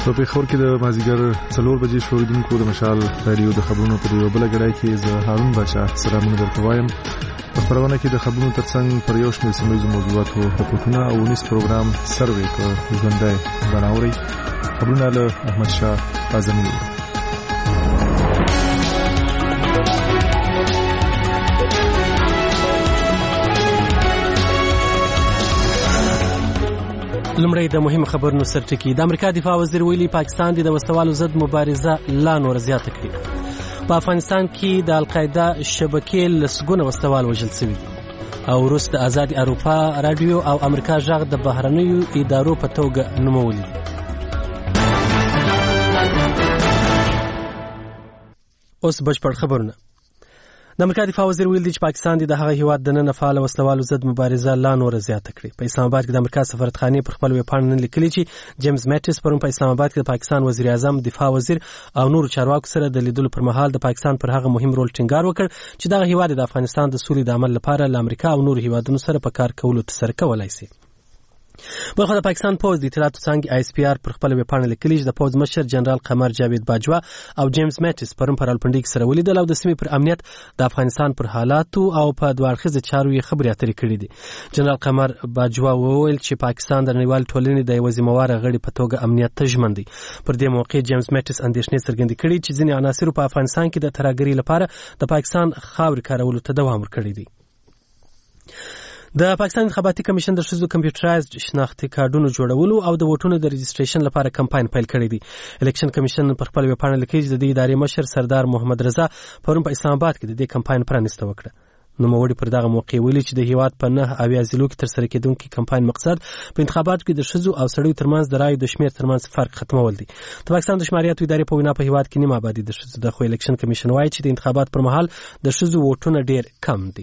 په پیښور کې د مازیګر 4 بجې شوریدونکو د مشال رادیو د خبرونو په یو بل غړای کې زه هارون بچا سلامونه درته وایم. په خبرونه کې د خبرونو ترڅنګ پر یو شمېر سیمه موضوعاتو رپورټونه او نس پروګرام سروې په ژوندۍ بناوري. خبرونه له احمد شاه اعظمي. لمړی د مهم خبرونو سرټکی. د امریکا دفاع وزیر ویلي پاکستان د وسوالو ضد مبارزه لا نور زیاته کړي. په افغانستان کې د القاعده شبکې لسګونه وسوال وژل شوي او روس د آزاد اروپا رادیو او امریکا ژغ د بهرنیو ادارو په توګه نومولي. اوس بشپړ خبرونه. د امریکا دفاع وزیر ویل دی چې پاکستان د هغه هیواد د نن فعال وسلوالو ضد مبارزه لا نور زیاته کړي. په اسلام آباد کې د امریکا سفارتخانه پر خپل ویب پاڼه لیکلي چې جیمز میټس پرون په اسلام آباد کې د پاکستان وزیر اعظم، دفاع وزیر او نور چارواکو سره د لیدلو پر مهال د پاکستان پر هغه مهم رول ټینګار وکړ چې دغه هیواد د افغانستان د سولې د عمل لپاره له امریکا او نور هیوادونو سره په کار کولو تسر کولای شي. بلخو د پاکستان پوز د اطلاعاتو څنګه ISPR پر خپل ویب پاڼه لیکلي چې د پوز مشر جنرال قمر جاوید باجوا او جیمز میټس پرون پر الپنډیک سره ولیدل او د سیمې پر امنیت، د افغانستان پر حالاتو او په دوه اړخیزه چارو یې خبرې اترې کړې دي. جنرال قمر باجوا وویل چې پاکستان د نړیوال ټولنې د یوه ذمہواره غړي په توګه امنیت ته ژمن دی. پر دې موقع جیمز میټس اندېښنې څرګندې کړې چې ځینې عناصر په افغانستان کې د ترهګرۍ لپاره د پاکستان خاورې کارولو ته دوام ورکړی دی. د پاکستان انتخاباتي کمیشن د ښځو کمپیوټرایزډ شناختي کارډونو جوړولو او د ووټونو د رجسټریشن لپاره کمپاین پیل کړی دی. الیکشن کمیشن پر خپل ویب پاڼه لیکي چې د دې ادارې مشر سردار محمد رضا پرون په اسلام آباد کې د دې کمپاین پرانیسته وکړه. نوموړي پر دغه موقع ویلي چې د هیواد په 9 اویا ضلعو کې ترسره کېدونکي کمپاین مقصد په انتخاباتو کې د ښځو او سړیو ترمنځ د رایو د شمېر ترمنځ فرق ختمول دي. د پاکستان د شماریاتو ادارې په وینا په هیواد کې نیمه آبادي د ښځو ده، خو الیکشن کمیشن وایي چې د انتخاباتو پر مهال د ښځو ووټونه ډېر کم دي.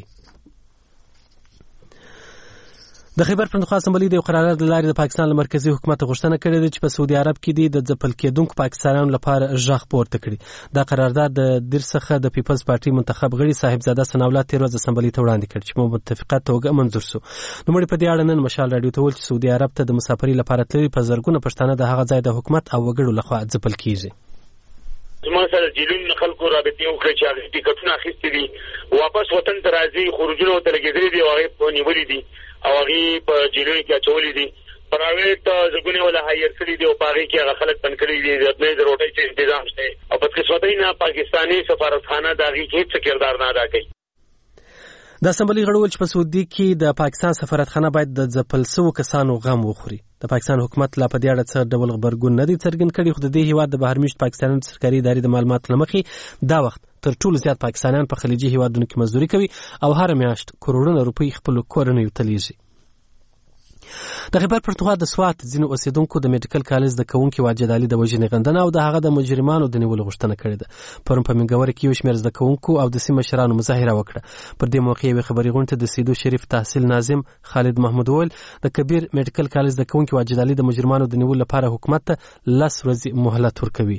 د خیبر پښتونخوا اسمبلی د یو قرارداد له لارې د پاکستان له مرکزي حکومت غوښتنه کړې ده چې په سعودي عرب کې د ځپل کېدونکو پاکستانیانو لپاره غږ پورته کړي. دا قرارداد د دیر څخه د پیپلز پارټي منتخب غړي صاحبزاده ثناءالله تیر ورځ اسمبلی ته وړاندې کړ چې په متفقه توګه منظور شو. نوموړي په دې اړه نن مشال راډیو ته وویل چې سعودي عرب ته د مسافرۍ لپاره تللي په زرګونه پښتانه د هغه ځای د حکومت او وګړو لخوا ځپل کیږي. زما سره جیلون خلکو رابطې وکړې چې هغه ټیکټونه اخیستي دي، واپس وطن ته راځي، خروجونه ورته لګېدلي دي او هغې په نیولي دي او هغې په جیلونو کې اچولي دي. پرایویټ ځګونه ولا هایر کړي دي او په هغې کې هغه خلک بند کړي دي. د روټۍ څه انتظام شته او بدقسمتۍ نه پاکستاني سفارتخانه د هغې کې هېڅ کردار نه ادا کوي. د اسمبلی غړو ویل چې په سعودي کې د پاکستان سفارتخانه باید د ځپل شوو کسانو غم وخوري. د پاکستان حکومت لا په دې اړه څه ډول غبرګون نه دی څرګند کړی، خو د دې هیواد د بهرمیشت پاکستانیانو د سرکاري ادارې د معلوماتو له مخې دا وخت تر ټولو زیات پاکستانیان په خلیجي هیوادونو کې مزدوري کوي او هر میاشت کروڑونه روپۍ خپلو کورنیو ته لیږي. د خیبر پښتونخوا د سوات ځینو اوسیدونکو د میډیکل کالج د کوونکي واجد علي د وژنې غندنه او د هغه د مجرمانو د نیولو غوښتنه کړې ده. پرون په منګور کې یو شمېر زده کوونکو او د سیمه مشرانو مظاهره وکړه. پر دې موقع یوې خبري غونډې د سیدو شریف تحصیل ناظم خالد محمود وویل د کبیر میډیکل کالج د کوونکي واجد علي د مجرمانو د نیولو لپاره حکومت ته 10 ورځې مهلت ورکوي.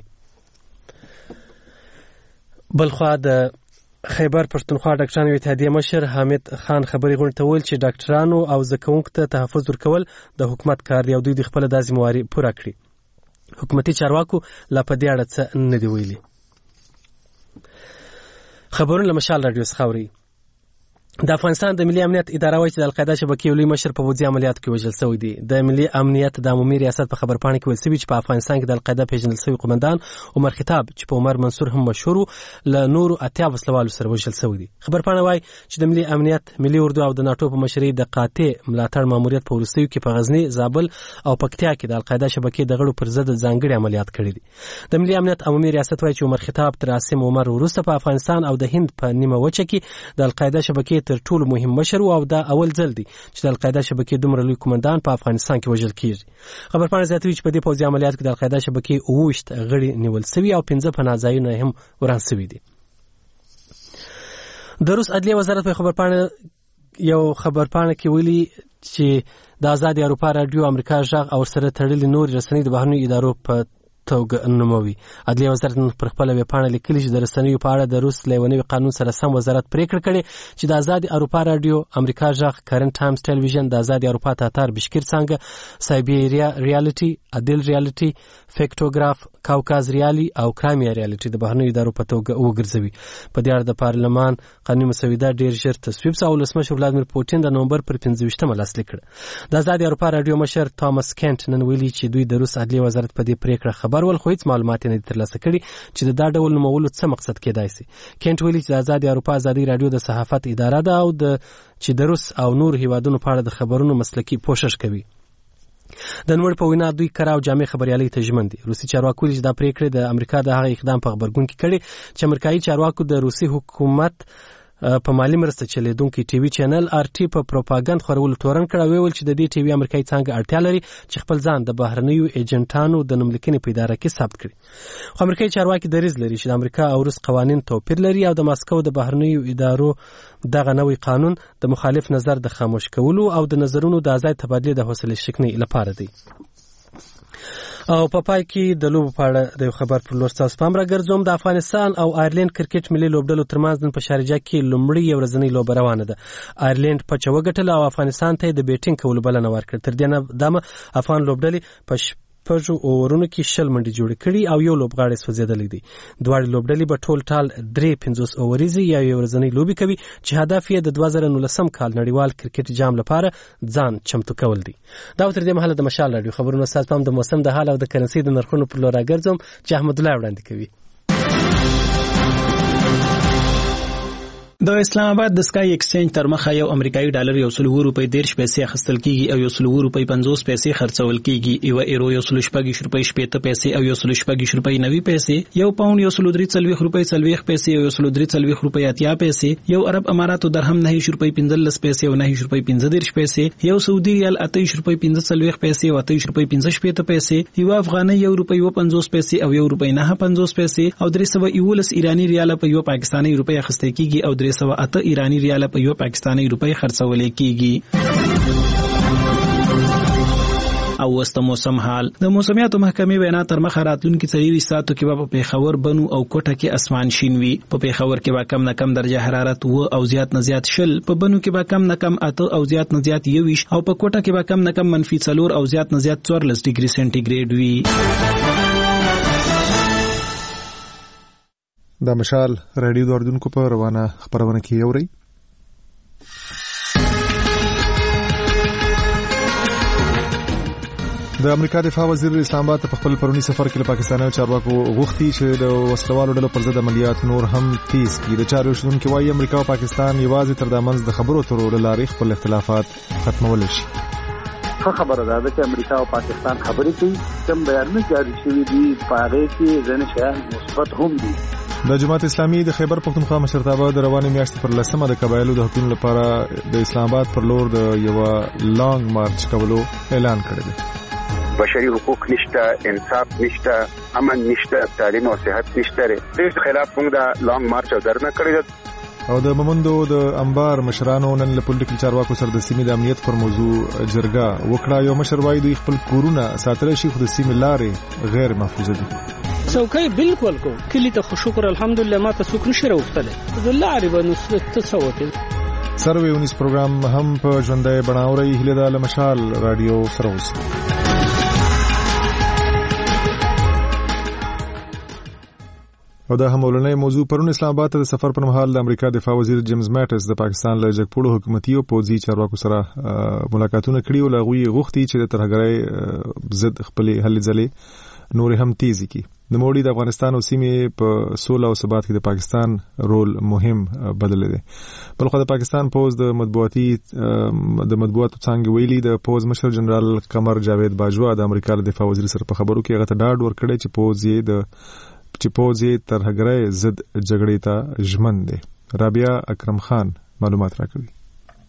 بلخوا د خیبر پښتونخوا ډاکټرانو اتحادیې مشر حامد خان خبري غونډې ته وویل چې ډاکټرانو او زده کوونکو ته تحفظ ورکول د حکومت کار دی او دوی د خپله دا ذمهواري پوره کړي. حکومتي چارواکو لا په دې اړه څه نه دي ویلي. خبرونه له مشال راډیو څخه اورئ. د افغانستان د ملي امنیت اداره وایي چې د القاعده شبکې لوی مشر په پوځي عملیاتو کې وژل شوی دی. د ملي امنیت د عمومي ریاست په خبرپاڼه کې ویل شوي چې په افغانستان کې د القاعده پیژندل شوی قومندان عمر خطاب چې په عمر منصور هم مشهور له نورو 80 وسلوالو سره وژل شوی دی. خبرپاڼه وایي چې د ملي امنیت، ملي اردو او د ناټو په مشرۍ د قاطع ملاتړ ماموریت په وروستیو کې په غزنی، زابل او پکتیا کې د القاعده شبکې د غړو پر ضد ځانګړي عملیات کړي دي. د ملي امنیت عمومي ریاست وایي چې عمر خطاب تر عاصم عمر وروسته په افغانستان او د هند په نیمه وچه کې د القاعده شبکې تر ټولو مهم او دا اول ځل دی چې د القاعده شبکې دومره لوی قومندان په افغانستان کې وژل کیږي. خبرپاڼه زیاتوي چې په دې پوځي عملیاتو کې د القاعده شبکې 28 غړي نیول شوي او 15 پناه ځایونه هم وران شوي دي. د روس عدلیه وزارت په خبرپاڼه کې ویلي چې د آزاد اروپا رادیو، امریکا ژغ او سره تړلې نور رسنۍ د بهرنیو ادارو په توګه نوموي. عدلیه وزارت پر خپل ویبپاڼه لیکلي چې د رسنیو په اړه د روس له یو نوي قانون سره سم وزارت پریکړه کړې چې د آزاد اروپا رادیو، امریکا غږ، کرنټ ټایمز ټلویزیون، د آزاد اروپا تاتار بشکیر څنګه، سایبیریا ریالټي، عدل ریالټي، فیکټوګراف، کاوکاز ریالي او کرایمیا ریالټي د بهرنیو ادارو په توګه وګرځوي. په دې اړه د پارلمان قانوني مسوده ډیر ژر تصویب شو او ولسمشر ولادیمیر پوتین د نومبر پر 15مه لاسلیک کړ. د آزاد اروپا رادیو مشر توماس کینټ نن ویلي چې دوی د روس عدلیه وزارت په دې پریکړه خبر ول، خو هیڅ معلومات نه ترلاسه کړي چې د دا ډول نومولو څه مقصد کېدای شي. کینټ ویلي چې د آزاد اروپا ازادي رادیو د صحافت اداره ده او چې د روس او نور هیوادونو په اړه د خبرونو مسلکي کوشش کوي. د نور په وینا دوی کراو جامع خبريالي ته ژمن دي. روسي چارواکو چې دا پریکړه د امریکا د هغه اقدام په خبرګون کې کړي چې امریکایي چارواکو د روسي حکومت په مالی مرسته چلیدونکي ټي وي چینل آر ټي په پروپاګاندا خورولو تورن کړه، ویل چې د دې ټي وي امریکایي څنګه اړتیا لري چې خپل ځان د بهرنیو ایجنټانو د نوملیکنې په اداره کې ثبت کړي. خو امریکایي چارواکي دریځ لري چې د امریکا او روس قوانین توپیر لري او د ماسکو د بهرنیو ادارو دغه نوې قانون د مخالف نظر د خاموش کولو او د نظرونو د آزاد تبادله د حوصله شکنۍ لپاره دی. او په پای کې د لوبو په اړه د خبر پر لور تاسو پام راګرځوم. د افغانستان او آیرلند کرکټ ملي لوبډلو ترمنځ نن په شارجه کې لومړی یو ورځنی لوبه روانه ده. آیرلند په چوغټل او افغانستان ته د بیټینګ کولو بلنه ورکړه. تر دې نه دمه افغان لوبډلې په پژو اورونو کې شل منډي جوړ کړي او یو لوبغاړی سوځیدلې دي. دواړه لوبډلې په ټول ټال 350 اوریزي یا یو ورځنی لوبي کوي چې هدف یې د 2019 کال نړیوال کرکټ جام لپاره ځان چمتو کول دي. دا تر دې مهاله د مشال رادیو خبرونه سات پام د موسم د حال او د کرنسي د نرخونو پر لور راګرځم چې احمد الله وړاندې کوي. د اسلام آباد د سکای ایکسچینج تر مخه یو امریکایي ډالر یو سل روپۍ 10 پیسې اخیستل کیږي او یو سل روپۍ 50 پیسې خرڅول کیږي. یو ایرو یو سل شپږ روپۍ 70 پیسې او یو سل شپږ روپۍ 90 پیسې. یو پاوند یو سل 340 روپۍ 40 پیسې او یو سل 340 روپۍ 80 پیسې. یو عرب اماراتو درهم 9 روپۍ 15 پیسې او 9 روپۍ 15 پیسې. یو سعودي ریال 28 روپۍ 15 پیسې او 28 روپۍ 15 پیسې. یو افغاني یو روپۍ 50 پیسې او یو روپۍ 950 پیسې او 311 ایرانی ریال په یو پاکستاني روپۍ اخیستل کیږي او 308 ایرانی ریال په یو پاکستاني روپۍ خرڅول کیږي. او وسط موسم حال. د موسمیاتو محکمې وینا تر مخه راتلونکي 24 ساعتو کې په پیښور، بنو او کوټه کې اسمان شین وي. په پیښور کې به کم نه کم درجه حرارت و او زیات نه زیات 0، په بنو کې به کم نه کم 8 او زیات نه زیات 21 او په کوټه کې به کم نه کم -4 او زیات نه زیات 14 ډیګري سنټیګریډ وي. د مشال رادیو د اردن کو په روانه خبرونه کې اوري. د امریکا دفاع وزیر اسلام آباد په خپل پرونی سفر کې له پاکستاني چارواکو غوښتي چې د وسلوالو ډلو پر ضد عملیات نور هم تیز کړي. د چارو شنونکو وايي امریکا او پاکستان یوازې تر دمنځ د خبرو ترور لارې خپل اختلافات ختمول شي. خبره ده چې امریکا او پاکستان خبرې کوي، کوم بیانونه جاری شوي دي په هغه کې ځینې شیان مثبت هم دي. د جماعت اسلامي د خیبر پختونخوا مشرتابه د روانې میاشتې پر 10مه د قبایلو د حقوقو لپاره د اسلام آباد پر لور د یو لانګ مارچ کولو اعلان کړی دی. بشري حقوق نشته، انصاف نشته، امن نشته، تعلیم او صحت نشته. دې خلاف موږ د لانګ مارچ او درنه کړی. او د مومندو د انبار مشرانو نن له پولیټیکل چارواکو سره د سیمې د امنیت پر موضوع جرګه وکړه. یو مشر وايي دوی خپل کورونه ساتل شي خو د سیمې لارې غیر محفوظه دي. څوکۍ بالکل کو کلی ته شکر الحمدلله ما ته څوک نشي راوستله د لارې باندې تصوت سروي ونیس پروګرام هم په ژوندۍ بڼاوري هله د مشال رادیو سره اوس. او دا هم ولنې موضوع پرون اسلام آباد ته د سفر پر مهال د امریکا دفاع وزیر جیمز ماټس د پاکستان له جګپوړو حکومتي او پوځي چارواکو سره ملاقاتونه کړي او لغوي غوښتي چې د ترهګرۍ ضد خپل هلې ځلې نور هم تیزی کی. د موړي د افغانستان او سیمې په سوله او ثبات کې د پاکستان رول مهم بدل دی. بلخو د پاکستان پوز د مطبوعاتو څنګه ویلي د پوز مشر جنرال قمر جاوید باجوا د امریکا د دفاع وزیر سره په خبرو کې هغه ته ډاډ ورکړی چې پوز یې ترهګرۍ ضد جګړې ته ژمن دی. رابعه اکرم خان معلومات راکوي.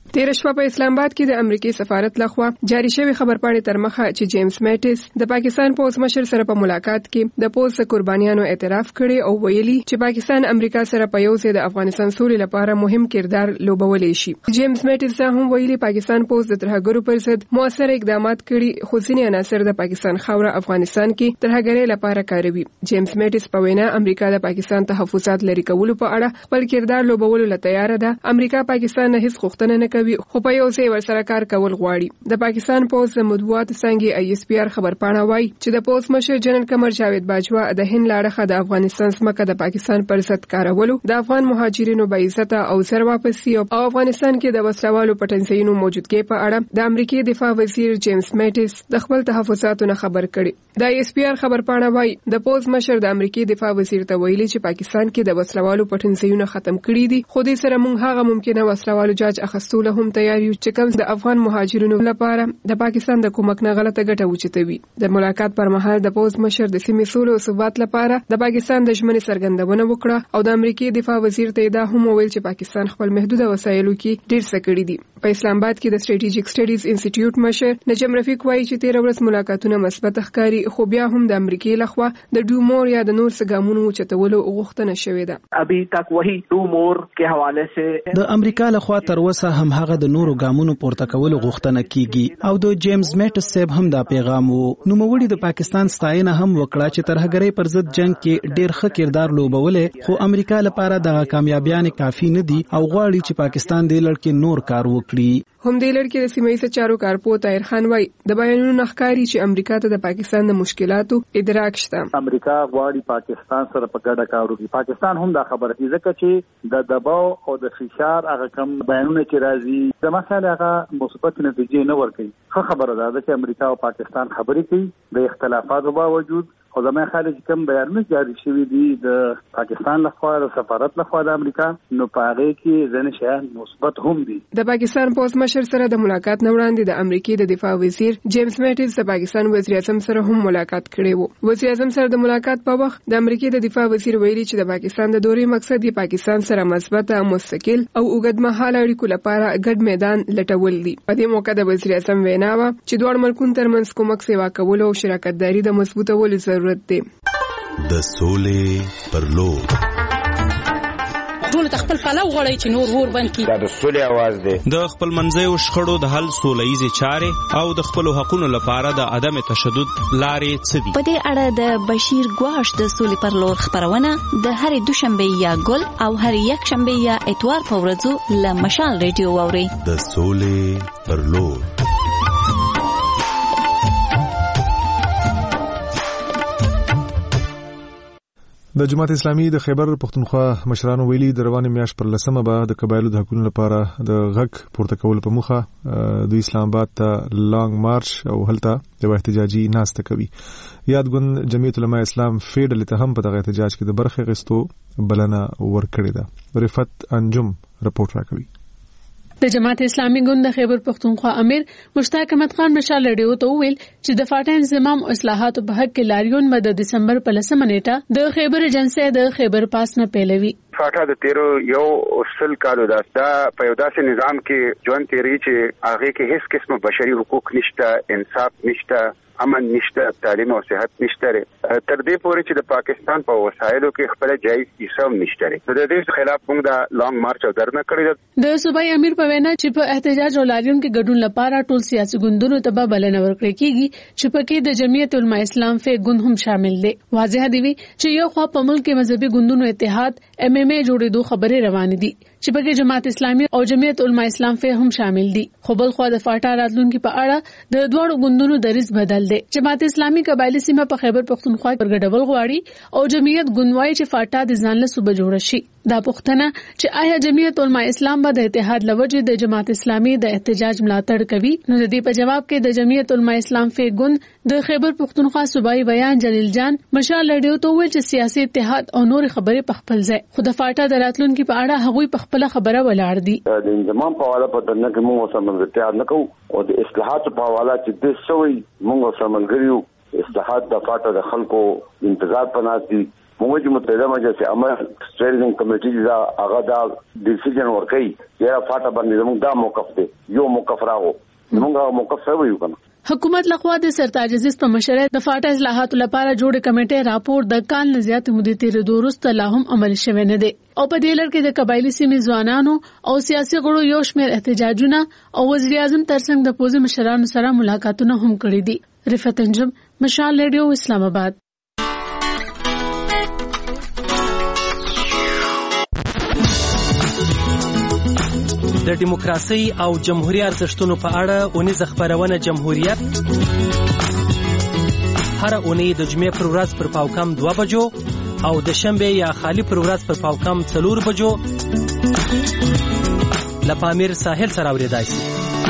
تیر شپه په اسلام آباد کې د امریکای سفارت لخوا جاری شوی خبرپاڼې تر مخه چې جیمز میټس د پاکستان پوز مشر سره په ملاقات کې د پوز قربانیانو اعتراف کړي او ویلي چې پاکستان امریکا سره په یو ځای د افغانستان سولې لپاره مهم کردار لوبولی شي. جیمز میټس هم ویلي پاکستان پوز د ترهګرو پر ضد موثر اقدامات کړي خو ځینې عناصر د پاکستان خاوره افغانستان کې ترهګرۍ لپاره کاروي. جیمز میټس په وینا امریکا د پاکستان تحفظات لري کولو په اړه خپل کردار لوبولو لپاره تیار ده. امریکا پاکستان نه هیڅ غوښتنه نه کوي خو په یو ځای ورسره کار کول غواړي. د پاکستان پوز د مطبوعات څنګه ISPR خبرپاڼه وايي چې د پوز مشر جنرال قمر جاوید باجوا د هند لاړه د افغانستان سمکه د پاکستان پر ضد کارولو د افغان مهاجرینو بعزت او سر واپسی او افغانستان کې د وسلوالو پټنځایونو موجودګي په اړه د امریکای دفاع وزیر جیمز میټس د خپل تحفظاتو نه خبر کړي. د ISPR خبرپاڼه وايي د پوز مشر د امریکای دفاع وزیر ته ویلي چې پاکستان کې د وسلوالو پټنځایونه ختم کړي دي خو دې سره موږ هغه ممکنه وسلوالو جاج اخستول هم تیار یو چې کوم د افغان مهاجرینو لپاره د پاکستان د کومک نه غلطه ګټه وچتوي. د ملاقات پر مهال د پوز مشر د سیمې سولې او ثبات لپاره د پاکستان د ژمنې څرګندونه وکړه او د امریکای دفاع وزیر ته دا هم ویل چې پاکستان خپل محدوده وسایلو کې ډیر څه کړی دي. په اسلام آباد کې د سټریټیجیک سټډیز انسټیټیوټ مشر نجم رفیق وایي چې 13 ورځې ملاقاتونه مثبت ښکاري خو بیا هم د امریکای لخوا د ډو مور یا د نور څه ګامونو چتولو غوښتنه شوې ده. ابي تک وਹੀ ډو مور کې حواله سه د امریکا لخوا تر اوسه هم هغه د نورو ګامونو پورته کولو غوښتنه کیږي او د جیمز میټس صاحب هم دا پیغام وو. نوموړي د پاکستان ستاینه هم وکړه چې ترهګرۍ پر ضد جنگ کې ډیر ښه کردار لوبولې خو امریکا لپاره د کامیابیان کافي نه دي او غواړي چې پاکستان د لړ کې نور کار وکړي. هم د لړ کې د سیمې چارو کارپو طاهر خان وای د بیانونو نخکاری چې امریکا ته د پاکستان د مشکلاتو ادراک شته. امریکا غواړي پاکستان سره په ګډه کار وکړي. پاکستان هم دا خبره کوي ځکه چې د دباو او د فشار هغه کم بیانونه چې راځي د مسایل هغه مثبت نتیجې نه ورکوي. خبره ده چې امریکا او پاکستان خبرې کوي د اختلافاتو باوجود خو زموږ خالص کم بیانونه جاری شوي دي د پاکستان لخوا د سفارت لخوا د امریکا نو پاره کې ځنه شیان مثبت هم دي. د پاکستان پوز مشر سره د ملاقات نه وړاندې د امریکای د دفاع وزیر جیمز میټس د پاکستان وزیر اعظم سره هم ملاقات کړی وو. وزیر اعظم سره د ملاقات په وخت د امریکای د دفاع وزیر ویلي چې د پاکستان د دورې مقصد دی پاکستان سره مثبت مستقل او اوږدمهاله اړیکو لپاره ګډ میدان لټول دي. په دې موقع د وزیر اعظم وینا و چې دوه ملکونو ترمنځ کومک سیوا کول او شراکت داري د مضبوطولو ضرورت دی. د سولې پر لور ټول خپل پلو غړي چې نور ور بند کی دا د سولې आवाज دی. د خپل منځي شخړو د حل سولېزي چارې او د خپل حقوقو لپاره د عدم تشدد لارې څه دي. په دې اړه د بشیر ګواش د سولې پر لور خبرونه د هر دوشنبه یا ګل او هر یک شنبه یا اتوار په ورځو له مشال ریډیو ووري. د سولې پر لور د جماعت اسلامي د خیبر پختونخوا مشرانو ویلي د روانې میاشت پر 10مه به د قبایلو د حقوقو لپاره د غږ پورته کول په مخه د اسلام آباد ته لانګ مارچ او هلته د احتجاجي ناسته کوي. یادګون جمعیت علماء اسلام فیډل ته هم په دغه احتجاج کې د برخې غستو بلنه ورکړې ده. رفعت انجم رپورټ راکوي. د جماعت اسلامي ګوند د خیبر پختونخوا امیر مشتاق احمد خان مشال ریډیو ته ویل چې د فاټا انضمام او اصلاحاتو په حق کې لاریون د دسمبر په 10مه نیټه د خیبر ایجنسی د خیبر پاس نه پیلوي. فاټا د 13 یو اصل کالو دا په یو داسې نظام کې ژوند تیری چې هغه کې هیڅ قسمه بشري حقوق نشته، انصاف نشته، امن نشته، تعلیم او صحت نشته. تر دې پورې چې د پاکستان په وسایلو کې خپل جایز حصہ نشته. د دې خلاف موږ د لانګ مارچ او درنه کړی. د صوبای امیر په وینا چې په احتجاج او لاریون کې ګډون لپاره ټول سیاسي ګوندونو ته بلنه ورکړي کیږي چې پکې د جمعیت علماء اسلام فی ګوند هم شامل دي. واضح دی چې یو خوا په ملک کې مذهبي ګوندونو اتحاد MMA جوړېدو خبرې روان دي چې پکې جماعت اسلامي او جمعیت علماء اسلام فی هم شامل دي. خو بل خوا د فاټا راتلونکو په اړه د دوه ګوندونو دریځ بدل دي. جماعت اسلامي قبایلی سیمه په خیبر پختونخوا پر ګډول غواړي او جمعیت ګوندوای چې فاټا د ځان له صوبه جوړ شي. دا پوښتنه چې آیا جمعیت علماء اسلام به د اتحاد لوجه د جماعت اسلامي د احتجاج ملاتړ کوي؟ نو د دې په جواب کې د جمعیت علماء اسلام فی ګوند د خیبر پختونخوا صوبایي بیان جلیل جان مشال ریډیو ته ویل چې سیاسي اتحاد او نور خبرې په خپل ځای، خو د فاټا د راتلونکو په اړه هغوی په خپل خبره ولاړ دي. د انضمام په حواله په دنه کې موږ سره ملګرتیا نه کوو او د اصلاحات په حواله چې د سوي موږ سره ملګریو. اصلاحات د فاټا د خلکو انتظار پناست دي موږ چې متحده مجلس عامه سټریټنګ کمیټې دا هغه دا ډیسیژن ورکړي یا فاټه باندې زموږ دا موقف دی یو موقف راغو موږ موقف سره یو کنه. حکومت لخوا د سرتاج عزیز په مشرۍ د فاټا اصلاحاتو لپاره جوړ کمیټې راپور د کال نه زیات مودې تیرې دوروست لا هم عمل شوی نه دی او په دې لړ کې د قبایلی سیمې ځوانانو او سیاسي غړو یو شمېر احتجاجونه او وزیر اعظم ترڅنګ د پوزي مشرانو سره ملاقاتونه هم کړي دي. رفعت انجم، مشال ریډیو، اسلام آباد. د دیموکراسي او جمهوریت ارزښتونو په اړه اونیزه خبرونه جمهوریت هر اونۍ د جمعې پر ورځ پر پاوکم 2 بجو او د شنبه یا خالی پر ورځ پر پاوکم 4 بجو لپامیر ساحل سره اوریدای شي.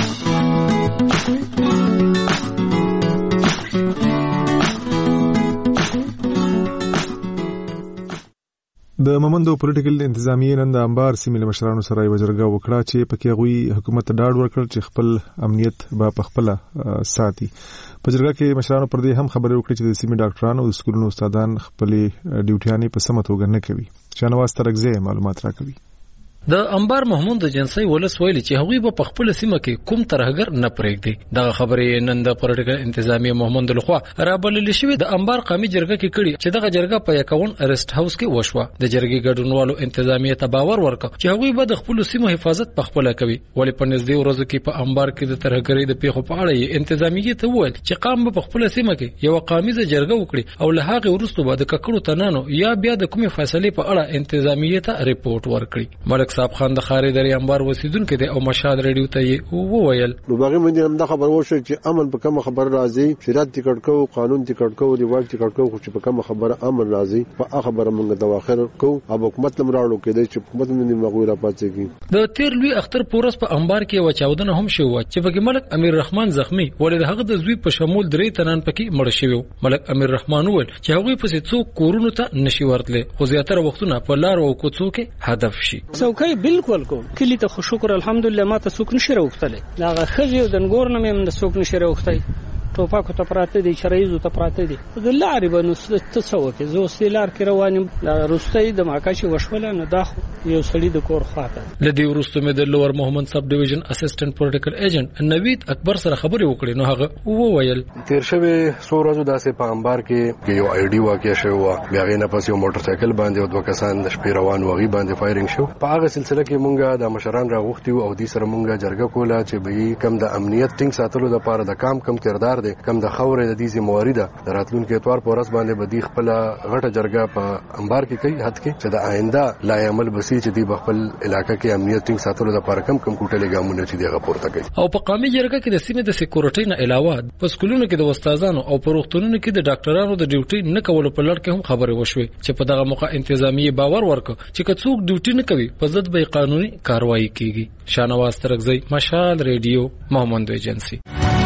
د مومندو پولیټیکل انتظامیه نن د انبار سیمې له مشرانو سره یو جرګه وکړه چې پکې غوي حکومت ډاډ ورکړ چې خپل امنیت به په خپل ساتي. په جرګه کې مشرانو پر دې هم خبرې وکړې چې د سیمې ډاکټرانو او سکولونو استادان خپل ډیوټیانې په سمه توګه نه کوي. شانواز ترغزی معلومات راکوي. د انبار محمود جنسي ولس ویلي چې هغوی په خپل سیمه کې کوم ترهګر نه پرېږدي. دا خبرې نن د پولیټیکل انتظامیه محمود لخوا رابلل شوې د انبار قومي جرګه کې کړي چې دغه جرګه په 51 ارست هاوس کې وشوه. د جرګې ګډونوالو انتظامیه ته باور ورکړ چې هغوی به د خپل سیمو حفاظت په خپل کوي. ولې په نږدې ورځو کې په انبار کې د ترهګرۍ د پیښو په اړه انتظامیه ته وویل چې قام په خپل سیمه کې یو قومي جرګه وکړي او له هغه وروسته به د ککړو تنانو یا بیا د کومې فیصلې په اړه انتظامیه ته ریپورت ورکړي. ملک صاحب خان د خاري درې انبار وسیدونکو د او مشاد ریډیو ته وویل نو باغې مې هم د خبر وشو چې امن په کوم خبر راځي شریعت ټیکټ کو قانون ټیکټ کو دی واټ ټیکټ کو چې په کوم خبره امن راځي په خبره موږ د واخر کو اب حکومت لمراړو کې د حکومت نه مغویره پاتې کی. د تیر لوی اختر پورس په انبار کې وچاودنه هم شو چې په ملک امیر رحمان زخمی ولې هغه د زوی په شمول درې تنان پکې مړ شوی. ملک امیر رحمان وویل چې هغه په څو کورونو ته نشي ورتله خو زیاتره وختونه په لار او کوڅو کې هدف شي. څوکۍ بالکل کو کلی ته شکر الحمدلله ما ته څوک نشي راوختلی. دا خځې د نګور نه مې د څوک نشي راوختی. ټوپاکو ته پراته دي، شرایزو ته پراته دي. د لارې به نو څه وکړي. زه اوس لار کې روان یم. روستۍ د ماکاشي وشوله نو دا یو سړي د کور خواته. له دې وروسته مې د لوور محمد سب ډیویژن اسسټنټ پولیټیکل ایجنټ نوید اکبر سره خبرې وکړې. نو هغه وویل تیر شوی څو ورځې داسې په انبار کې یو آی ډي واقع شوی و. بیا غي نه پس یو موټر سایکل باندې او دوه کسان د شپې روان وغي باندې فایرینګ شو. په هغه سلسله کې مونږه د مشران راغوښتي او د سره مونږه جرګه کوله چې به کم د امنیت ټینګ ساتلو لپاره د کم کردار دی کم د خورې د دې موارده راتلونکو اتوار په ورځ باندې بدی خپل غټه جرګه په انبار کې کوي حد کې چې د آینده لا عمل بسې چې دی خپل علاقې کې امنیت ټینګ ساتلو لپاره کم کوټلې ګامونه چې دی غوړته کوي. او په قومي جرګه کې د سیمې د سکیورټي نه علاوه په سکولونو کې د استادانو او په روغتونونو کې د ډاکټرانو د ډیوټي نه کولو په لړ کې هم خبرې وشوي چې په دغه موقع انتظامیه باور ورکړ چې کڅوک ډیوټي نه کوي په ضد به قانوني کاروایی کیږي. شانواز ترغزی، مشال ریډیو، محمد ایجنسی.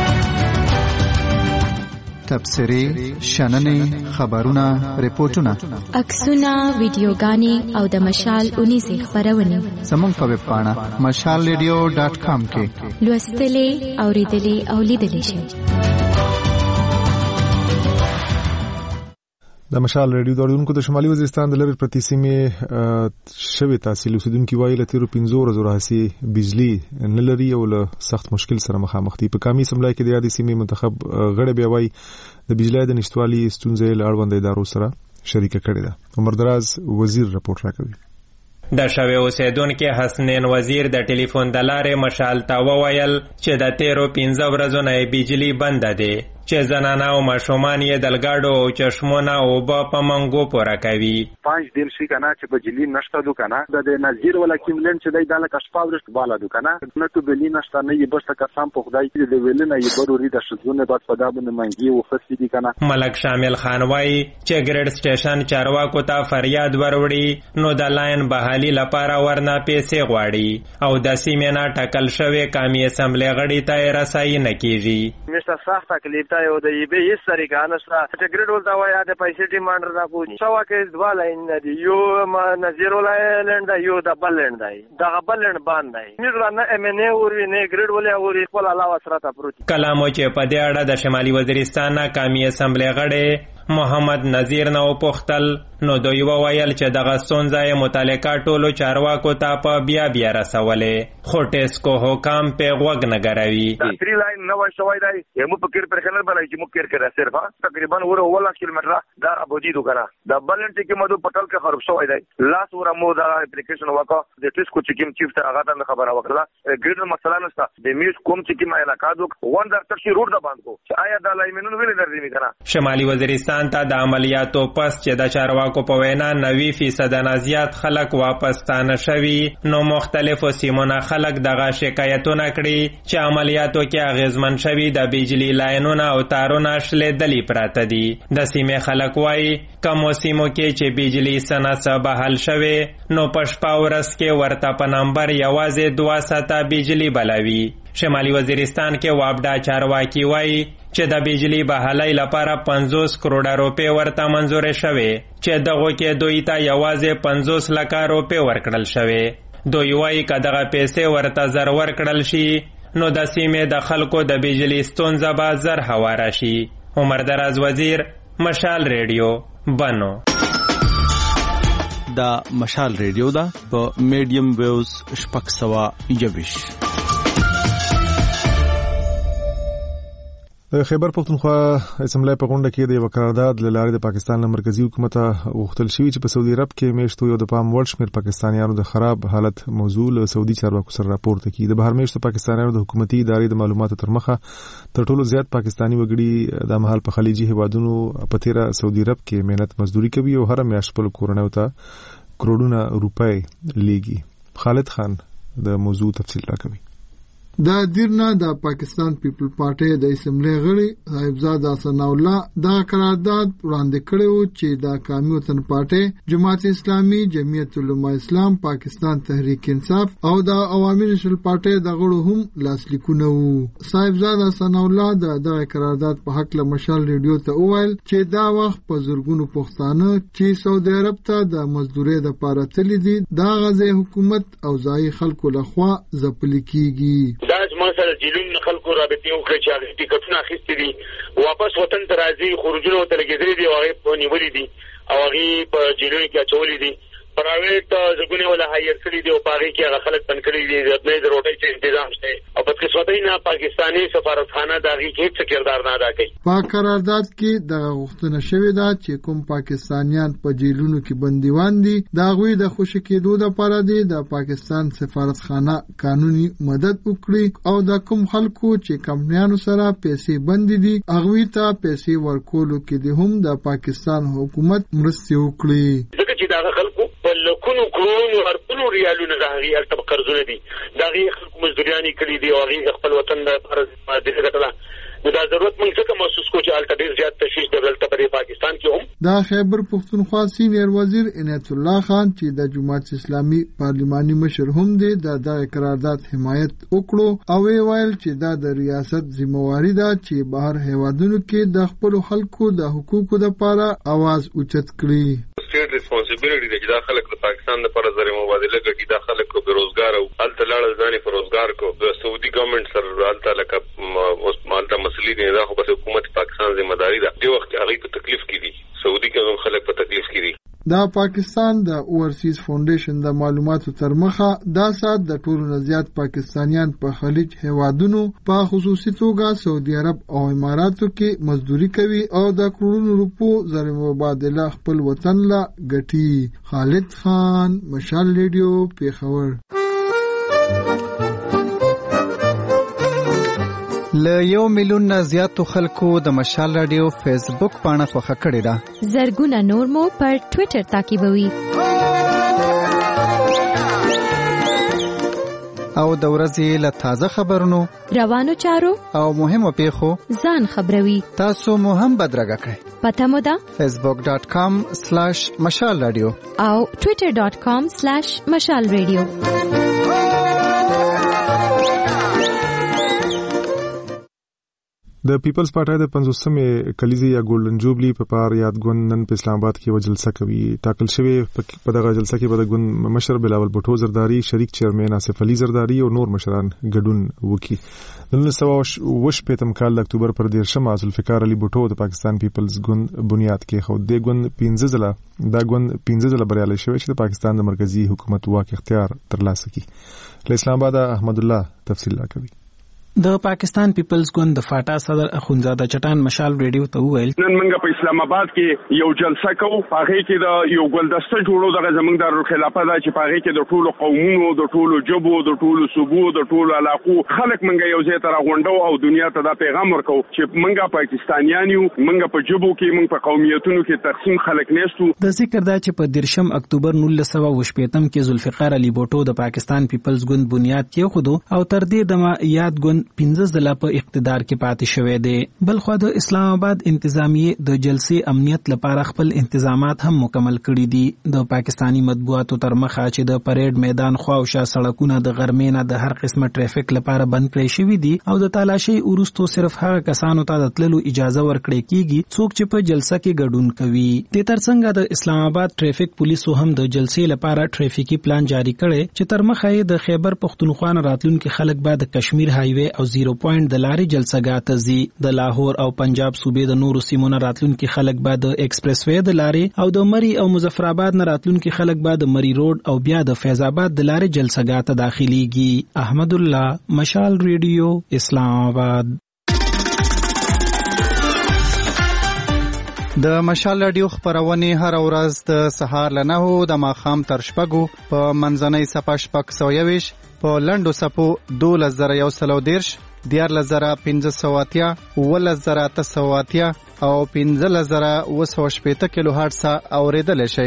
تبصرې، شننې، خبرونه، ریپورتونه، عکسونه، ویډیوګانې او د مشال اونیزه خبرونه زموږ په ویب پاڼه mashalradio.com کې لوستلې، اوریدلې او لیدلې شئ. د مشال ریډیو داړونکو د شمالي وزیرستان د لری پرتی سیمې شوی تحصیل اوسیدونکو وایي لته 15 ورځې راهسي بجلی نه لري او له سخت مشکل سره مخامخ دي. په قومي اسمبلی کې د یادې سیمې منتخب غړي بیا وایي د بجلی د نشټوالي ستونزې له اړوند ادارو سره شریک کړي ده. عمر دراز وزیر رپورټ راکوي. د شوی اوسیدونکو حسنین وزیر د ټلیفون د لارې مشال ته وویل چې د 15 ورځو نه بجلی بند ده چې زنانه او ماشومان یې دلګاډو او چشمونه او په منګو پوره کوي. 5 دن شي کنه چې بجلی نشته دوکنه د نظیر ولا کیملن چې دای داله کشپاورست بالا دوکنه نه تو بلی نشته نه یې بس کسان په خدای کې د ویلنه یې ضروري د شذونه بعد په دابونه منګي او فسي دي کنه. ملک شامل خان وای چې ګریډ سټیشن چارواکو ته فریاد وروړي نو د لاین بحالي لپاره ورنه پیسې غواړي او د سیمې نه ټاکل شوی قومي اسمبلی غړي ته رسایي نه کیږي. مشته سخت تکلیف ته یو د ایبه هیڅ طریقه نشته چې ګریډ ولدا وای د پیسې ډیماند را کوي. سوا کې دوا لاین دی یو نظیر ولایند یو د بلند دی د بلند باندې میرلا نه ام ان ای اور نه ګریډ ولې اور خپل علاوه سره ته پروت. کلامو چې په دې اړه د شمالي وزیرستان قومي اسمبلی غړي محمد نذیر نو پختل نو دوی وویل چې دغه ستونزه متعلقه ټولو چارواکو ته په بیا رسولې، خو ټیسکو حکام په غوږ نه ګروي. تری لاین نو شوی دی یمو په کیر پر خلل بلای چې مو کیر کړه صرف تقریبا ور 1 کیلومتر دا ابودی دو کنه دا بلنټ کې مدو پټل کې خراب شوی دی. لاس ور مو دا اپلیکیشن وکړه د ټیسکو چې کوم چیف ته هغه ته خبره وکړه ګریډ مسله نشته د میوز کوم چې کوم علاقه دو وندر ترشي روډ د باندې کو آیا دا لاینونو ویل درځي کنه. شمالي وزیرستان ته د عملیاتو پس چې د چارواکو په وینا 90% نه زیات خلک واپس ستانه شوي، نو مختلفو سیمونو خلک دغه شکایتونه کړي چې عملیاتو کې اغیزمن شوي د بجلی لاینونه او تارونه شلیدلي پراته دي. د سیمې خلک وایي کومو سیمو کې چې بجلی سنه بحال شوي نو په شپه ورځ کې ورته په نمبر یوازې 2 ساعته بجلی بلوي. شمالي وزیرستان کې وابډا چارواکي وایي چې د بجلی بحالۍ لپاره 50 کروڑه روپۍ ورته منظور شوې چې دغه کې دوی ته یوازې 50 لک روپۍ ورکړل شوې. دوی وایي که دغه پیسې ورته زر ورکړل شي نو د سیمې د خلکو د بجلی ستونزه به زر هواره شي. عمر دراز وزیر، مشال ریډیو، بنو. دا مشال ریډیو دا په میډیم ویوز 621. خیبر پختونخوا اسمبلی په غونډه کې د یو قرارداد لاره د پاکستان له مرکزی حکومت غوښتل شوی چې په سعودي عرب کې میشتو یو د پام وړ شمېر پاکستانیانو د خراب حالت موضوع له سعودي چارواکو سره راپورته کړي. د بهر میشتو پاکستانیانو د حکومتي ادارې د معلوماتو تر مخه تر ټولو زیات پاکستانی وګړي د مهال په خلیجي هیوادونو په تیره سعودي عرب کې مهنت مزدوري کوي او هر میاشت په کورونو ته کروڑونه روپۍ لیږي. خالد خان د موضوع تفصیل راکوي. د دیرنا د پاکستان پیپل پارټي د اسمبلی غړي صاحبزاده ثنا الله دا قرارداد وړاندې کړو چې د قومي وطن پارټي، جماعت اسلامي، جمعیت علماء اسلام، پاکستان تحریک انصاف او د عوامي نشل پارټي د غړو هم لاسلیکونه وو. صاحبزاده ثنا الله د قرارداد په حق له مشال ریډیو ته وویل چې دا وخت په زورګونو پښتانه چې سعودي عرب ته د مزدوري د پاره تللی دي دا غزه حکومت او ځای خلکو لخوا ځپل کیږي. دا مثلا جیلون خلکو رابطې وکړي چې هغه ټیکټونه اخیستي دي واپس وطن ته راځي، خروجونه ته لګېدلي دي او هغه نیولې دي او هغه په جیلونو کې اچولې دي. پرایویټ ځګونه ولا هایر کړی دی او پاره کې هغه خلک پن کړی دي د روټۍ چې تنظیم شته او په قسمتۍ نه پاکستاني سفارتخانه دغه کې هیڅ کردار نه ادا کوي. په قرارداد کې د غوښتنه شوې ده چې کوم پاکستانیان په جیلونو کې بندیوان دي دا غوي د خوشی کېدو لپاره دي د پاکستان سفارتخانه قانوني مدد وکړي او د کوم خلکو چې کمپنیانو سره پیسې بند دي هغه ته پیسې ورکولو کې د هم د پاکستان حکومت مرسته وکړي. ځکه چې دا خلکو په لکونو کروڑو اربونو ریالونو د هغې هلته قرضونه دي د هغې خلکو مزدوریانې کړي دي او هغې خپل وطن لپاره دغه ګټله نو دا ضرورت موږ څنګه محسوس کوو چې هلته ډېر زیات تشویش دی دلته په پاکستان کې هم. دا خیبر پختونخوا سینیر وزیر عنایت الله خان چې د جماعت اسلامي پارلماني مشر هم دی د قرارداد حمایت وکړو او ویل چې دا د ریاست ذمہواری ده چې بهر هیوادونو کې د خپل خلکو د حقوقو لپاره आवाज اوچت کړي. سټیټ ریسپانسیبিলিټی دی چې دا خلک د پاکستان لپاره زر مبادله کوي، دا خلک کو بیروزګار او هلته لاړل ځانې په روزګار کو د سعودي ګورنمنت سره هلته لکه مالته مسلې دي دا خو بس حکومت پاکستان ذمہ داری ده. دی وخت هغه په تکلیف کې دي، سعودي کې خلک په تکلیف کې دي. دا پاکستان د اورسیز فاونډیشن د معلوماتو تر مخه دا سات د ټولو زیات پاکستانیان په خلیج هیوادونو په خصوصي توګه سعودي عرب او اماراتو کې مزدوري کوي او د کروڑونو روپو زر مبادله خپل وطن لا ګټي. خالد خان، مشال ریډیو، پیښور. له 1 میلیون نه زیاتو خلکو د مشال رادیو فیسبوک پاڼه خوښه کړې ده. زرګونه نور مو پر ټوئیټر تعقیبوي. او د ورځې له تازه خبرونو، روانو چارو او مهمو پیښو ځان خبروي. تاسو مو هم بدرګه کړئ. پته مو ده facebook.com/مشال رادیو او twitter.com/مشال رادیو. د پیپلز پارټي د 50مې کلیزي یا ګولډن جوبلی په پار یادګون نن په اسلام آباد کې وجلسه کوي. ټاکل شوی په دغه جلسه کې به د ګوند مشر بلاول بوټو زرداری، شریک چیرمن آصف علي زرداری او نور مشران ګډون وکړي. د 1928 کال د اکتوبر پر 13 ذوالفقار علي بوټو د پاکستان پیپلز ګوند بنیاد کې خو د ګوند 15 ځله بریالي شوی چې د پاکستان د مرکزی حکومت واک اختیار ترلاسه کړي. له اسلام آباد احمد الله تفصیل راکوي. د پاکستان پیپلز ګوند د فاټا صدر اخونزاده چټان مشال ریډیو ته وویل نن موږ په اسلام آباد کې یو جلسه کوو. هغه کې د یو ګلدسته جوړو د زمونږ د خلافت د چې هغه کې د ټولو قومونو، د ټولو جبو، د ټولو صوبو، د ټولو علاقو خلک موږ یو ځای ته راغونډو او دنیا ته دا پیغام ورکو چې موږ پاکستانیان یو، موږ په جبو کې، موږ په قومیتونو کې تقسیم خلک نهستو. د ذکر دا چې په 13 اکتوبر 1928 کې ذوالفقار علي بوټو د پاکستان پیپلز ګوند بنیاد کېښود او تر دې دمه یاد ګوند 15 ځله په اقتدار کې پاتې شوی دی. بل خو د اسلام آباد انتظامیه د جلسې امنیت لپاره خپل انتظامات هم مکمل کړي دي. د پاکستانی مطبوعاتو تر مخه چې د پریډ میدان خوا او شا سړکونه د غرمې نه د هر قسمه ټریفیک لپاره بند کړی شوی دي او د تالاشي وروستو صرف هغه کسانو ته د تللو اجازه ورکړي کیږي څوک چې په جلسه کې ګډون کوي. د ترڅنګ د اسلام آباد ټریفیک پولیسو هم د جلسې لپاره ټریفیکي پلان جاری کړي چې تر مخه د خیبر پختونخوا راتلونکو خلک بعد کشمیر هایوي او 0 پوینټ د لارې جلسګاه ته ځي. د لاهور او پنجاب صوبې د نورو سیمونو راتلونکي خلک بعد د ایکسپریس وې د لارې او د مری او مظفر آباد نه راتلونکي خلک بعد د مری روډ او بیا د فیض آباد د لارې جلسګاه ته داخليږي. احمد الله مشال ریډیو اسلام آباد. د مشال رادیو خبرونه هر ورځ د سهار له 9 د ماښام تر 6 په منځنۍ صفه 620 په لندو صفو 2110 14580 11880 او 15080 کیلو هرتز اوریدل شي.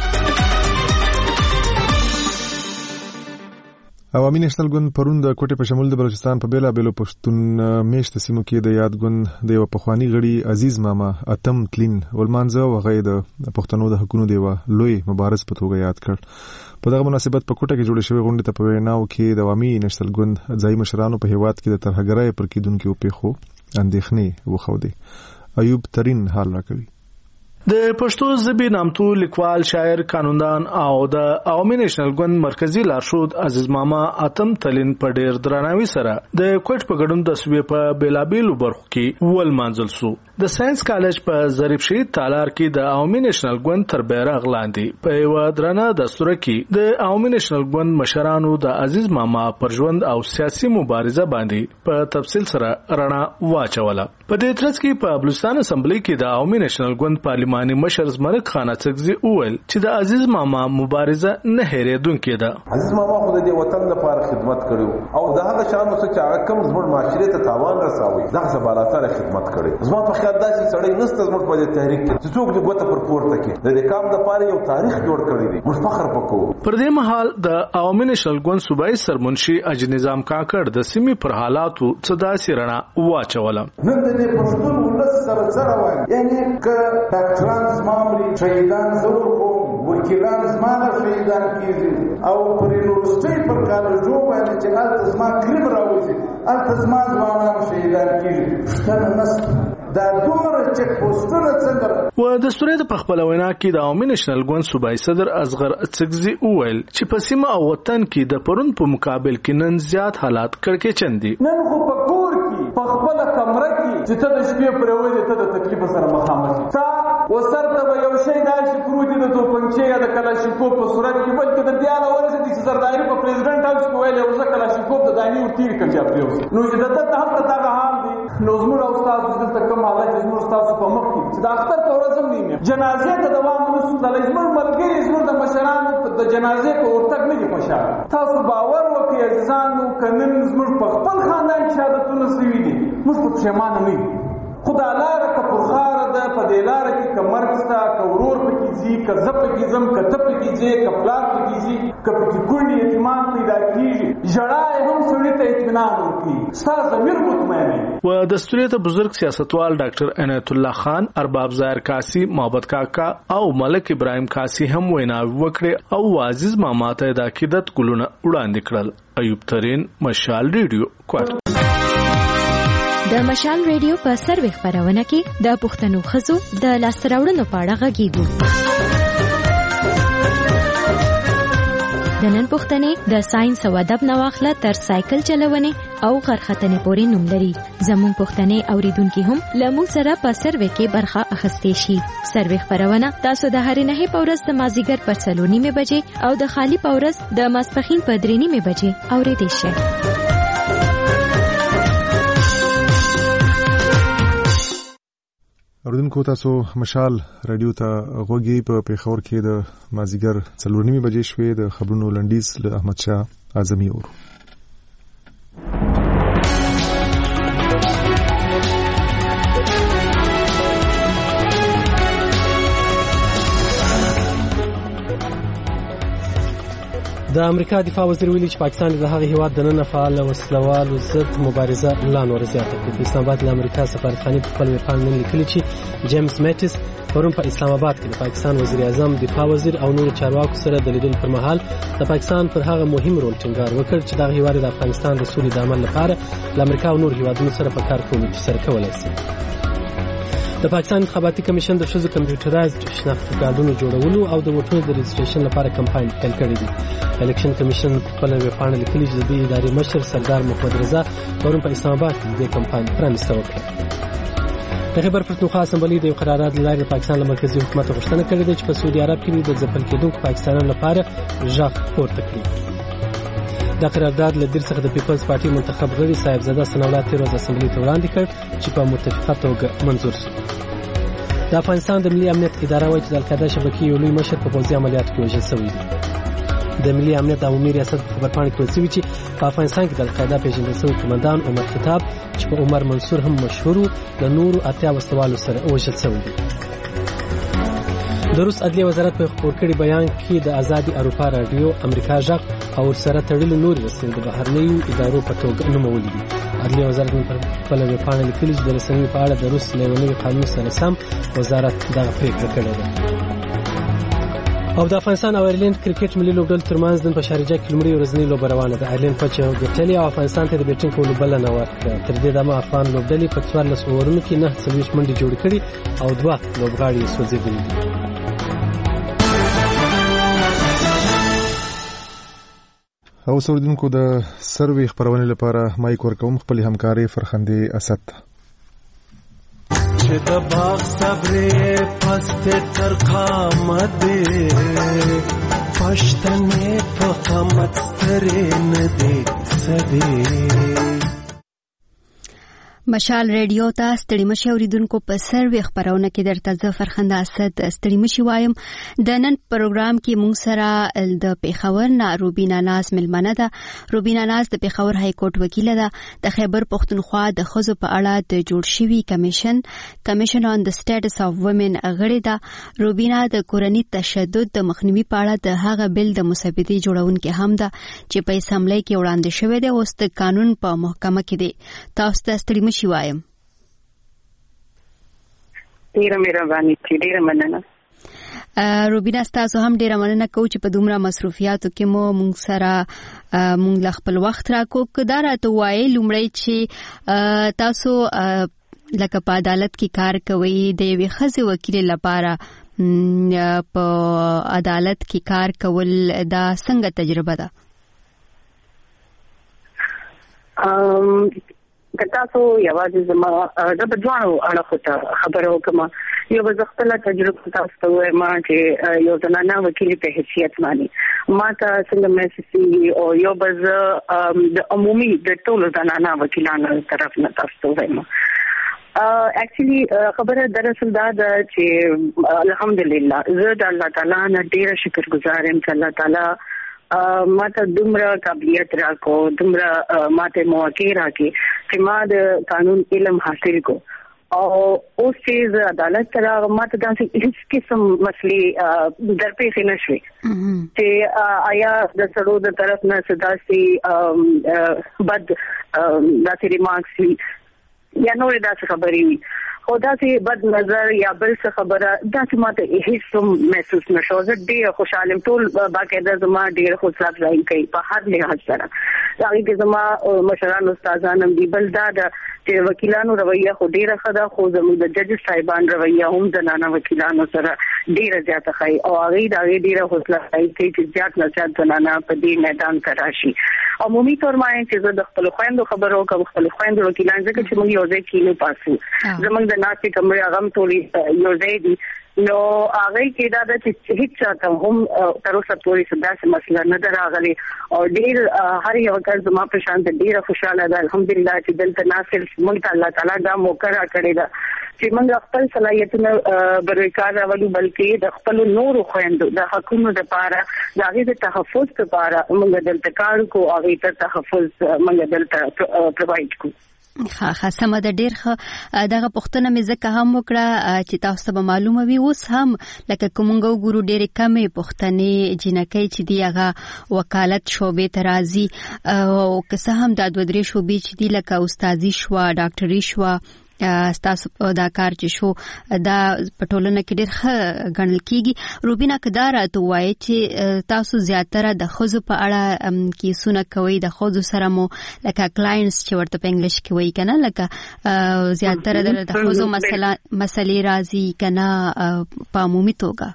عوامي نېشنل ګوند پرون د کوټې په شمول د بلوچستان په بیلابیلو پښتون میشته سیمو کې د یاد ګوند د یو پخوانی غړي عزیز ماما اتم تلین ولمانځه وغه د پښتنو د حقوقو دی لوی مبارز په توګه یاد کړ. په دغه مناسبت په کوټه کې جوړ شوی غونډه ته په ویناو کې د عوامي نېشنل ګوند ځای مشرانو په هیواد کې د ترهګرۍ پر کېدونکو پیښو اندېښنې وښودې. ایوب ترین حال راکوي. د پښتو ژبې نامتو لیکوال، شاعر، قانوندان او د عوامي نېشنل ګوند مرکزی لارښود عزیز ماما اتم تلین په ډیر درناوي سره د کوټ په ګډون د صوبې په بیلابیلو برخو کې ولمانځل شو. د ساينس کالج په ظریف شهید تالار کې د عوامي نېشنل ګوند تر بیرغ لاندې په یو درنه دستور کې د عوامي نېشنل ګوند مشرانو د عزیز ماما پر ژوند او سیاسي مبارزه باندې په تفصیل سره رڼا واچوله. په دې ترڅ کې په بلوچستان اسمبلی کې د عوامي نېشنل ګوند پارلماني مشر زمرک خان اڅکزي وویل چې د عزیز ماما مبارزه نه هېرېدونکې ده. عزیز ماما خو د وطن لپاره خدمت کړو او د هغه شانو چې هغه کوم زموږ معاشري ته تاوان رساوي دغه سبالاتره خدمت کړي. زما په خیال داسې سړی نشته زموږ په دې تحریک کې چې څوک د ګوته پر پورته کې د کام لپاره یو تاریخ جوړ کړی دی. موږ فخر وکړو. پر دې مهال د عوامي نېشنل ګوند صوبایي سرمنشي اج نظام کاکړ د سیمې پر حالاتو څه داسې رڼا واچوله. نن د دې پښتون ولس سره څه روان یعنی که ډاکټران زمامري شهیدان زور کوم وکیلان زمانه شهیدان کیږي او پر یونیورسيټي پر کالجو باندې چې الته زما کریم راوځي الته زما ځوانان شهیدان کیږي. شته نس دا دومره چک پوسټونه څنګه و د سورې د خپل وینا کې د عوامي نېشنل ګوند صوبایي صدر اصغر اڅکزي وویل چې په سیمه او وطن کې د پرون په مقابل کې نن زیات حالات کړکېچن دي. نن خو په کور کې په خپل کمره کې چې ته د شپې پرې وځې ته د تکلیف سره مخامخ تا وسرته به یو شی داسې پروت د توپنچې یا د کلاشینکوف په صورت کې بلکې د دیاله ورسېدي چې زرداري په پریزیدنټ هاوس کې ویل یو ځکه کلاشینکوف د دانی ورتیر کړ چې پریوس نو چې دته هم دغه حال دی. نو زموږ استاد دلته کوم حالت زموږ تاسو په مخ کې چې د اختر په ورځ هم نیمه جنازې ته دوام ونسو د زموږ ملګری زموږ د مشرانو د جنازې په ورتګ نه دي خوشاله. تاسو باور وکړئ عزیزانو کنن زموږ په خپل خاندان کې عادتونه سوي دي موږ په پښیمانه نه یو. خدای لاره که پرخاره ده په دې لاره کې که مرګ ستا که ورور پکې ځي که زه پکې ځم که ته پکې ځې که پلار پکې ځي که پکې کونډې یتیمان پیدا کېږي ژړا یې هم سړي ته اطمینان ورکوي ستا ضمیر مطمئن وي. و دستوریت بزرگ سیاستوال ډاکټر عنایت الله خان، ارباب ظاهر کاسی، محبت کاکا او ملک ابراهیم کاسی هم ویناوې وکړې او عزیز ماما ته د عقیدت ګلونه وړاندې کړل. ایوب ترین مشال ریډیو کوټ. د مشال ریډیو په سروي خبرونه کې د پښتنو خزو د لاسراوړنو په اړه غږیږو. د نن پښتنې د ساينس او ادب نواخله تر سایکل چلونې او غرختنې پورې نوم لري. زموږ پښتنې اوریدونکو هم لمو سره په سروي کې برخه اخیستې شي. سروي خبرونه تاسو د هرې نه په ورځ د مازیګر په 3:30 بجې او د خالی په ورځ د ماسپخین په 3:30 بجې اوریدئ شئ. اوریدونکو تاسو مشال رادیو ته غوږی په پیښور کې د مازیګر 4:30 بجې شوې د خبرونو لنډیز له احمد شاه اعظمي اور. د امریکا دفاع وزیر ویلي چې پاکستان د هغه هیواد د نن فعال وسلوالو ضد مبارزه لا نور زیاته کړي. په اسلام آباد د امریکا سفارتخانه په خپل ویبپاڼه لیکلي چې جیمز میټس پرون په اسلام آباد کې د پاکستان وزیر اعظم، دفاع وزیر او نور چارواکو سره د لیدل پر مهال د پاکستان پر هغه مهم رول ټینګار وکړ چې د هیواد د افغانستان د سولې د عمل لپاره د امریکا او نور هیوادونو سره په کار کولو کې سره کولای شي. د پاکستان انتخاباتي کمیشن د ښځو کمپیوټرایزډ شناختی کارډونو جوړولو او د ووټونو د رجسټریشن لپاره کمپاین پیل کړی دی. الیکشن کمیشن په خپل ویبپاڼه لیکلي چې د دې ادارې مشر سردار محمد رضا پرون په اسلام آباد کې د کمپاین پرانیسته وکړه. د خیبر پښتونخوا اسمبلی د یو قرارداد له لارې پاکستان له مرکزي حکومت غوښتنه کړې ده چې په سعودي عرب کې د ځپل کېدونکو پاکستانیانو لپاره غږ پورته کړي. دا قرارداد له دیر څخه د پیپلز پارټي منتخب غړي صاحبزاده ثناءالله تیروز اسمبلی ته وړاندې کړ چې په متفقه توګه منظور شو. د افغانستان د ملي امنیت اداره وايي چې د القاعده شبکې یو لوی مشر په پوځي عملیاتو کې وژل شوی دی. د ملي امنیت عمومي ریاست په خبرپاڼه کې ویل شوي چې په افغانستان کې د القاعده پیژندل شوی قومندان عمر خطاب چې په عمر منصور هم مشهور د نورو 80 وسلوالو سره وژل شوی دی. د روس عدلیه وزارت په خپور کړي بیان کې د آزادي اروپا رادیو، امریکا غږ او سره تړلې نور رسنۍ د بهرنیو ادارو په توګه نومولې دي. عدلیه وزارت په خپل ویبپاڼه لیکلي چې د رسنیو په اړه د روس له نوي قانون سره سم وزارت دغه پریکړه کړې ده. او د افغانستان او ایرلند کرکټ ملي لوبډلې ترمنځ نن په شارجه کې لومړی ورځنۍ لوبه روانه ده. ایرلند په چا ګټلې او افغانستان ته د بیټینګ کولو بلنه ورکړه. تر دې دمه افغان لوبډلې په 14 اورونو کې 9 منډې جوړې کړې او 2 لوبغاړي یې سوځېدلي دي. او سوردونکو د سروي خبرونه لپاره مایک ورکوم خپل همکاري فرخندې اسد ته. چې د باغ صبرې پسته تر قامت پښتنې په قامت سترې نه دي سدي. مشال ریډیو ته ستړي مشي اوریدونکو په سروي خبرونه کې درته زه فرخنده اسد ستړي مشي وایم. د نن پروګرام کې مونږ سره د پیښور نه روبینا ناز ملمنه ده. روبینا ناز د پیښور های کورټ وکیل ده. د خیبر پښتونخوا د ښځو په اړه د جوړ شوی کمیشن آن د سټیټس اف وومن غړي ده. روبینا د کورنۍ تشدد د مخنیوي په اړه د هغه بل د مسودې جوړونکو هم ده چې په اسمبلی کې وړاندې شوی دی. اوس د قانون په محکمه کې دی. تاسو ته ستړي شوایم. ډیره مهرباني، ډیره مننه. روبینا تاسو هم ډیره مننه کوم چې په دومره مصروفیاتو کې مونږ سره مونږ خپل وخت راکو. کدا راته وایي لومړی چې تاسو لکه په عدالت کې کار کوي، د یوې ښځې وکیل لپاره په عدالت کې کار کول دا څنګه تجربه ده؟ تاسو یوازې زما د بجوانو اړه ته خبرو کوم. یو ځختله تجربه تاسو ته وایم چې یو زنانه وکیل په حیثیت باندې ما ته څنګه مېسسي او یو بز د عمومي د ټولو زنانه وکیلانو طرف نه تاسو ته وایم. اکچولی خبره دراصل دا ده چې الحمدلله زه د الله تعالی نه ډیره شکر گزار یم چې الله تعالی ماته دومره قابلیت راکو، دومره ماته مواقع راکې چې ما د قانون علم حاصل کو او اوس چې عدالت سره ماته داسې هیڅ قسم مسلې درپېښ نه شوې چې آیا د سړو د طرف نه داسې بد داسې ریمارکس وي یا نورې داسې خبرې وي او داسې بد نظر یا بل څه خبره داسې ماته هیڅ محسوس نشو. زه ډېر خوشحاله یم. ټول باقاعده زما ډېر خوشحال ځای کوي په هر لحاظ سره. هغه کې زما مشران استادان هم دی بل دا چې وکیلانو رویه خو ډیره خدا خو زموږ د جج صاحبان رویه هم زنانه وکیلانو سره ډیره زیاته خای او هغه دا ډیره حوصله کوي چې زیات نه زیات زنانه په دې میدان کې راشي. عمومي تور ما چې زه د خپل خويندو خبرو کوم خپل خويندو وکیلان ځکه چې موږ یو ځای کې نه پاسو زمونږ د ناسي کمرې هغه ټولي یو ځای دي نو هغه کې دا چې هیڅ چاته هم تر اوسه پورې څه مسله نه دراغلي او ډیر هر یو کس زما په شان د ډیره خوشاله ده الحمدلله چې دلته ناصر مونږ الله تعالی دا موقع را کړی دا چې موږ خپل صلاحیتونه برکار راولو بلکې د خپل نور خويندو د حقوقو لپاره د هغه د تحفظ لپاره موږ دلته کار کوو او هغه ته تحفظ موږ دلته پرووايډ کوو. خاصه مده ډیر دغه پښتنه مې زکه هم وکړه چې تاسو ته معلومه وي اوس هم لکه کومنګو ګورو ډېر کمې پښتنې جنکې چې دی هغه وکالت شوبې ترازی او که څه هم د دوه درې شوبې چې دی لکه استادي شو ډاکټري شو تاسو دا کار چې شو دا پټولنه کې ډېر ښه ګڼل کیږي. روبینا کدار ته وایي چې تاسو زیاتره د خوځو په اړه کیسونه کوي د خوځو سره مو لکه کلاینټس چې ورته په انګلیش کې وایي کنه لکه زیاتره د خوځو مسلې راځي کنه په عمومي توګه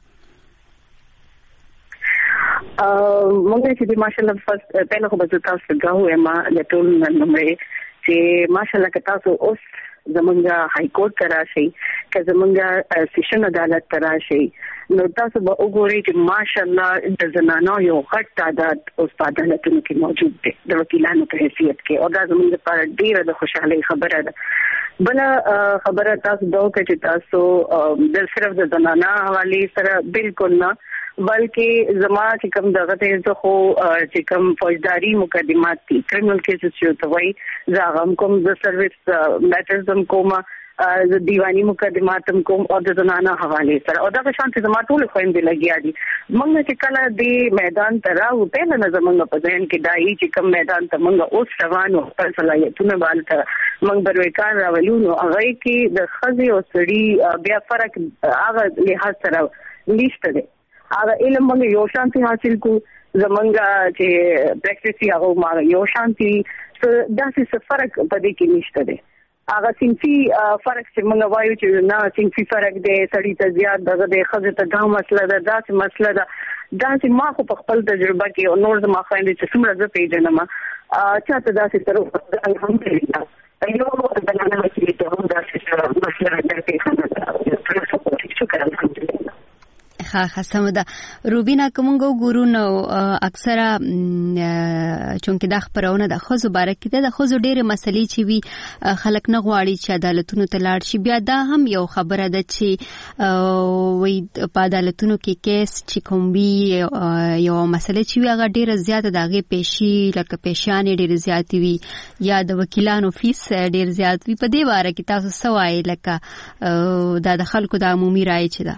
مونږ چې د ماشاءالله فرست پهله خو به تاسو غواړو ما د ټول نمبر چې ماشاءالله که تاسو اوس زمونږه های کورټ ته راشي که زمونږه سیشن عدالت ته راشي نو تاسو به وګورئ چې ماشاءالله د زنانو یو غټ تعداد اوس په عدالتونو کې موجود دی د وکیلانو په حیثیت کې او دا زمونږ لپاره ډیره د خوشحالۍ خبره ده. بل خبره تاسو دا وکړئ چې تاسو د صرف د زنانه حواله سره بالکل نه بلکې زما چې کوم دغه ته خو چې کوم فوجداري مقدمات دي کرمنل کیسز چې توي زاغم کوم د سرویس میټرز کوم د دیوانی مقدمات کوم او د زنانه حواله سره او دا شانت زما ټول خويندې لګیا دي. موږ چې کله د میدان ته راو په نه زمونږ په ځین کې دای چې کوم میدان ته موږ اوس روانو پر صلاحیتونه باندې موږ بروکار راولو نو هغه کې د خزي او سړي بیا فرق هغه لحاظ سره نشته دی. هغه علم موږ یو شانتي حاصل کو زمونږ چې پریکټیس یې هغه ما یو شانتي داسې فرق پدې کې نشته دی. هغه سنفي فرق چې موږ وایو چې نه سنفي فرق دی سړی ته زیات دغه د خزه ته دا مسله ده داسې مسله ده داسې ما خو په خپل تجربه کې او نور زما خويندې چې څومره زه پیژنم چاته داسې تر الحمدلله یو د نن وکیل ته هم داسې مسله ده چې شکر الحمدلله. خاصه ده روبینا کومنګو ګورو نو اکثره چونکه د خبرونه د خوځو بارکه د خوځو ډېر مسلې چې وی خلک نه غواړي چې عدالتونو ته لاړ شي بیا دا هم یو خبره ده چې وی په عدالتونو کې کیس چې کوم وی یو مسلې چې وی هغه ډېر زیات دغه پېشي لکه پېشانې ډېر زیات وی یا د وکیلانو فیس ډېر زیات وی په دې واره کې تاسو سوای لکه د خلکو د عمومي رائے چي ده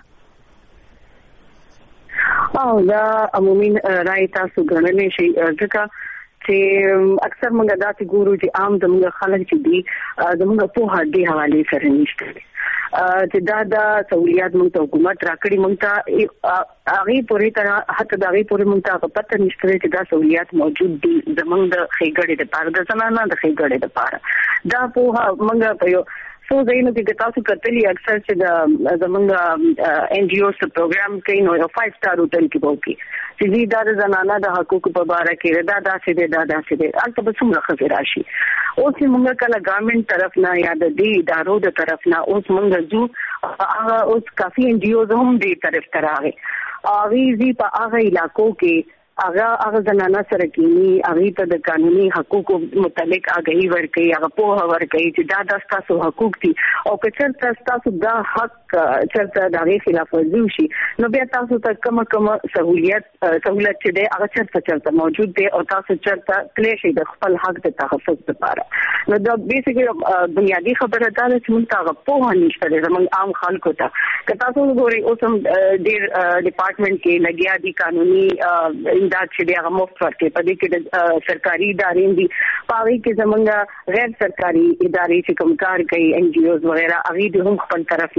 او دا عمومي رائے تاسو ګڼلې شي ځکه چې اکثر موږ داسې ګورو چې عام زموږ خلک چې دي زموږ په هډې حواله سره نشته چې دا سہولیات موږ ته حکومت راکړي موږ ته هغه پوری طرح حتی دا هغه پوری موږ ته پته نشته چې دا سہولیات موجود دي زموږ د خېګړې لپاره د زنانه د خېګړې لپاره دا په موږ په یو سو زینو کې تاسو کتلی اکثر چې د زمونږ ان جی او س پروګرام کې نو یو 5 سٹار هوټل کې وکی چې دا زنانه د حقوقو په اړه کې دا داسې دي البته به څومره خبر راشي اوس موږ کله ګورنمنت طرف نه یا د دې ادارو د طرف نه اوس موږ جو هغه اوس کافي ان جی او هم دې طرف تراغه اغه په هغه علاقو کې هغه زنانه سره کینی هغه ته د قانوني حقوقو متعلق آگاهی ورکړي هغه په ورکړي چې دا تاسو حقوق دي او که چېرته تاسو دا حق چېرته د هغه خلاف ورزي شي نو بیا تاسو ته کوم سہولیت چې دی هغه چېرته موجود دی او تاسو چېرته کلی شي د خپل حق د تحفظ لپاره نو دا بیسیکلی بنیادی خبره ده چې موږ ته په نشته زموږ عام خلکو ته که تاسو وګورئ اوس هم ډېر ډپارټمنټ کې لګیا دي قانوني امداد چې دی هغه مفت ورکړي په دې کې د سرکاري ادارې دي په هغه کې زمونږ غیر سرکاري ادارې چې کوم کار کوي ان جی اوز وغیرہ هغه د هم خپل طرف نه دا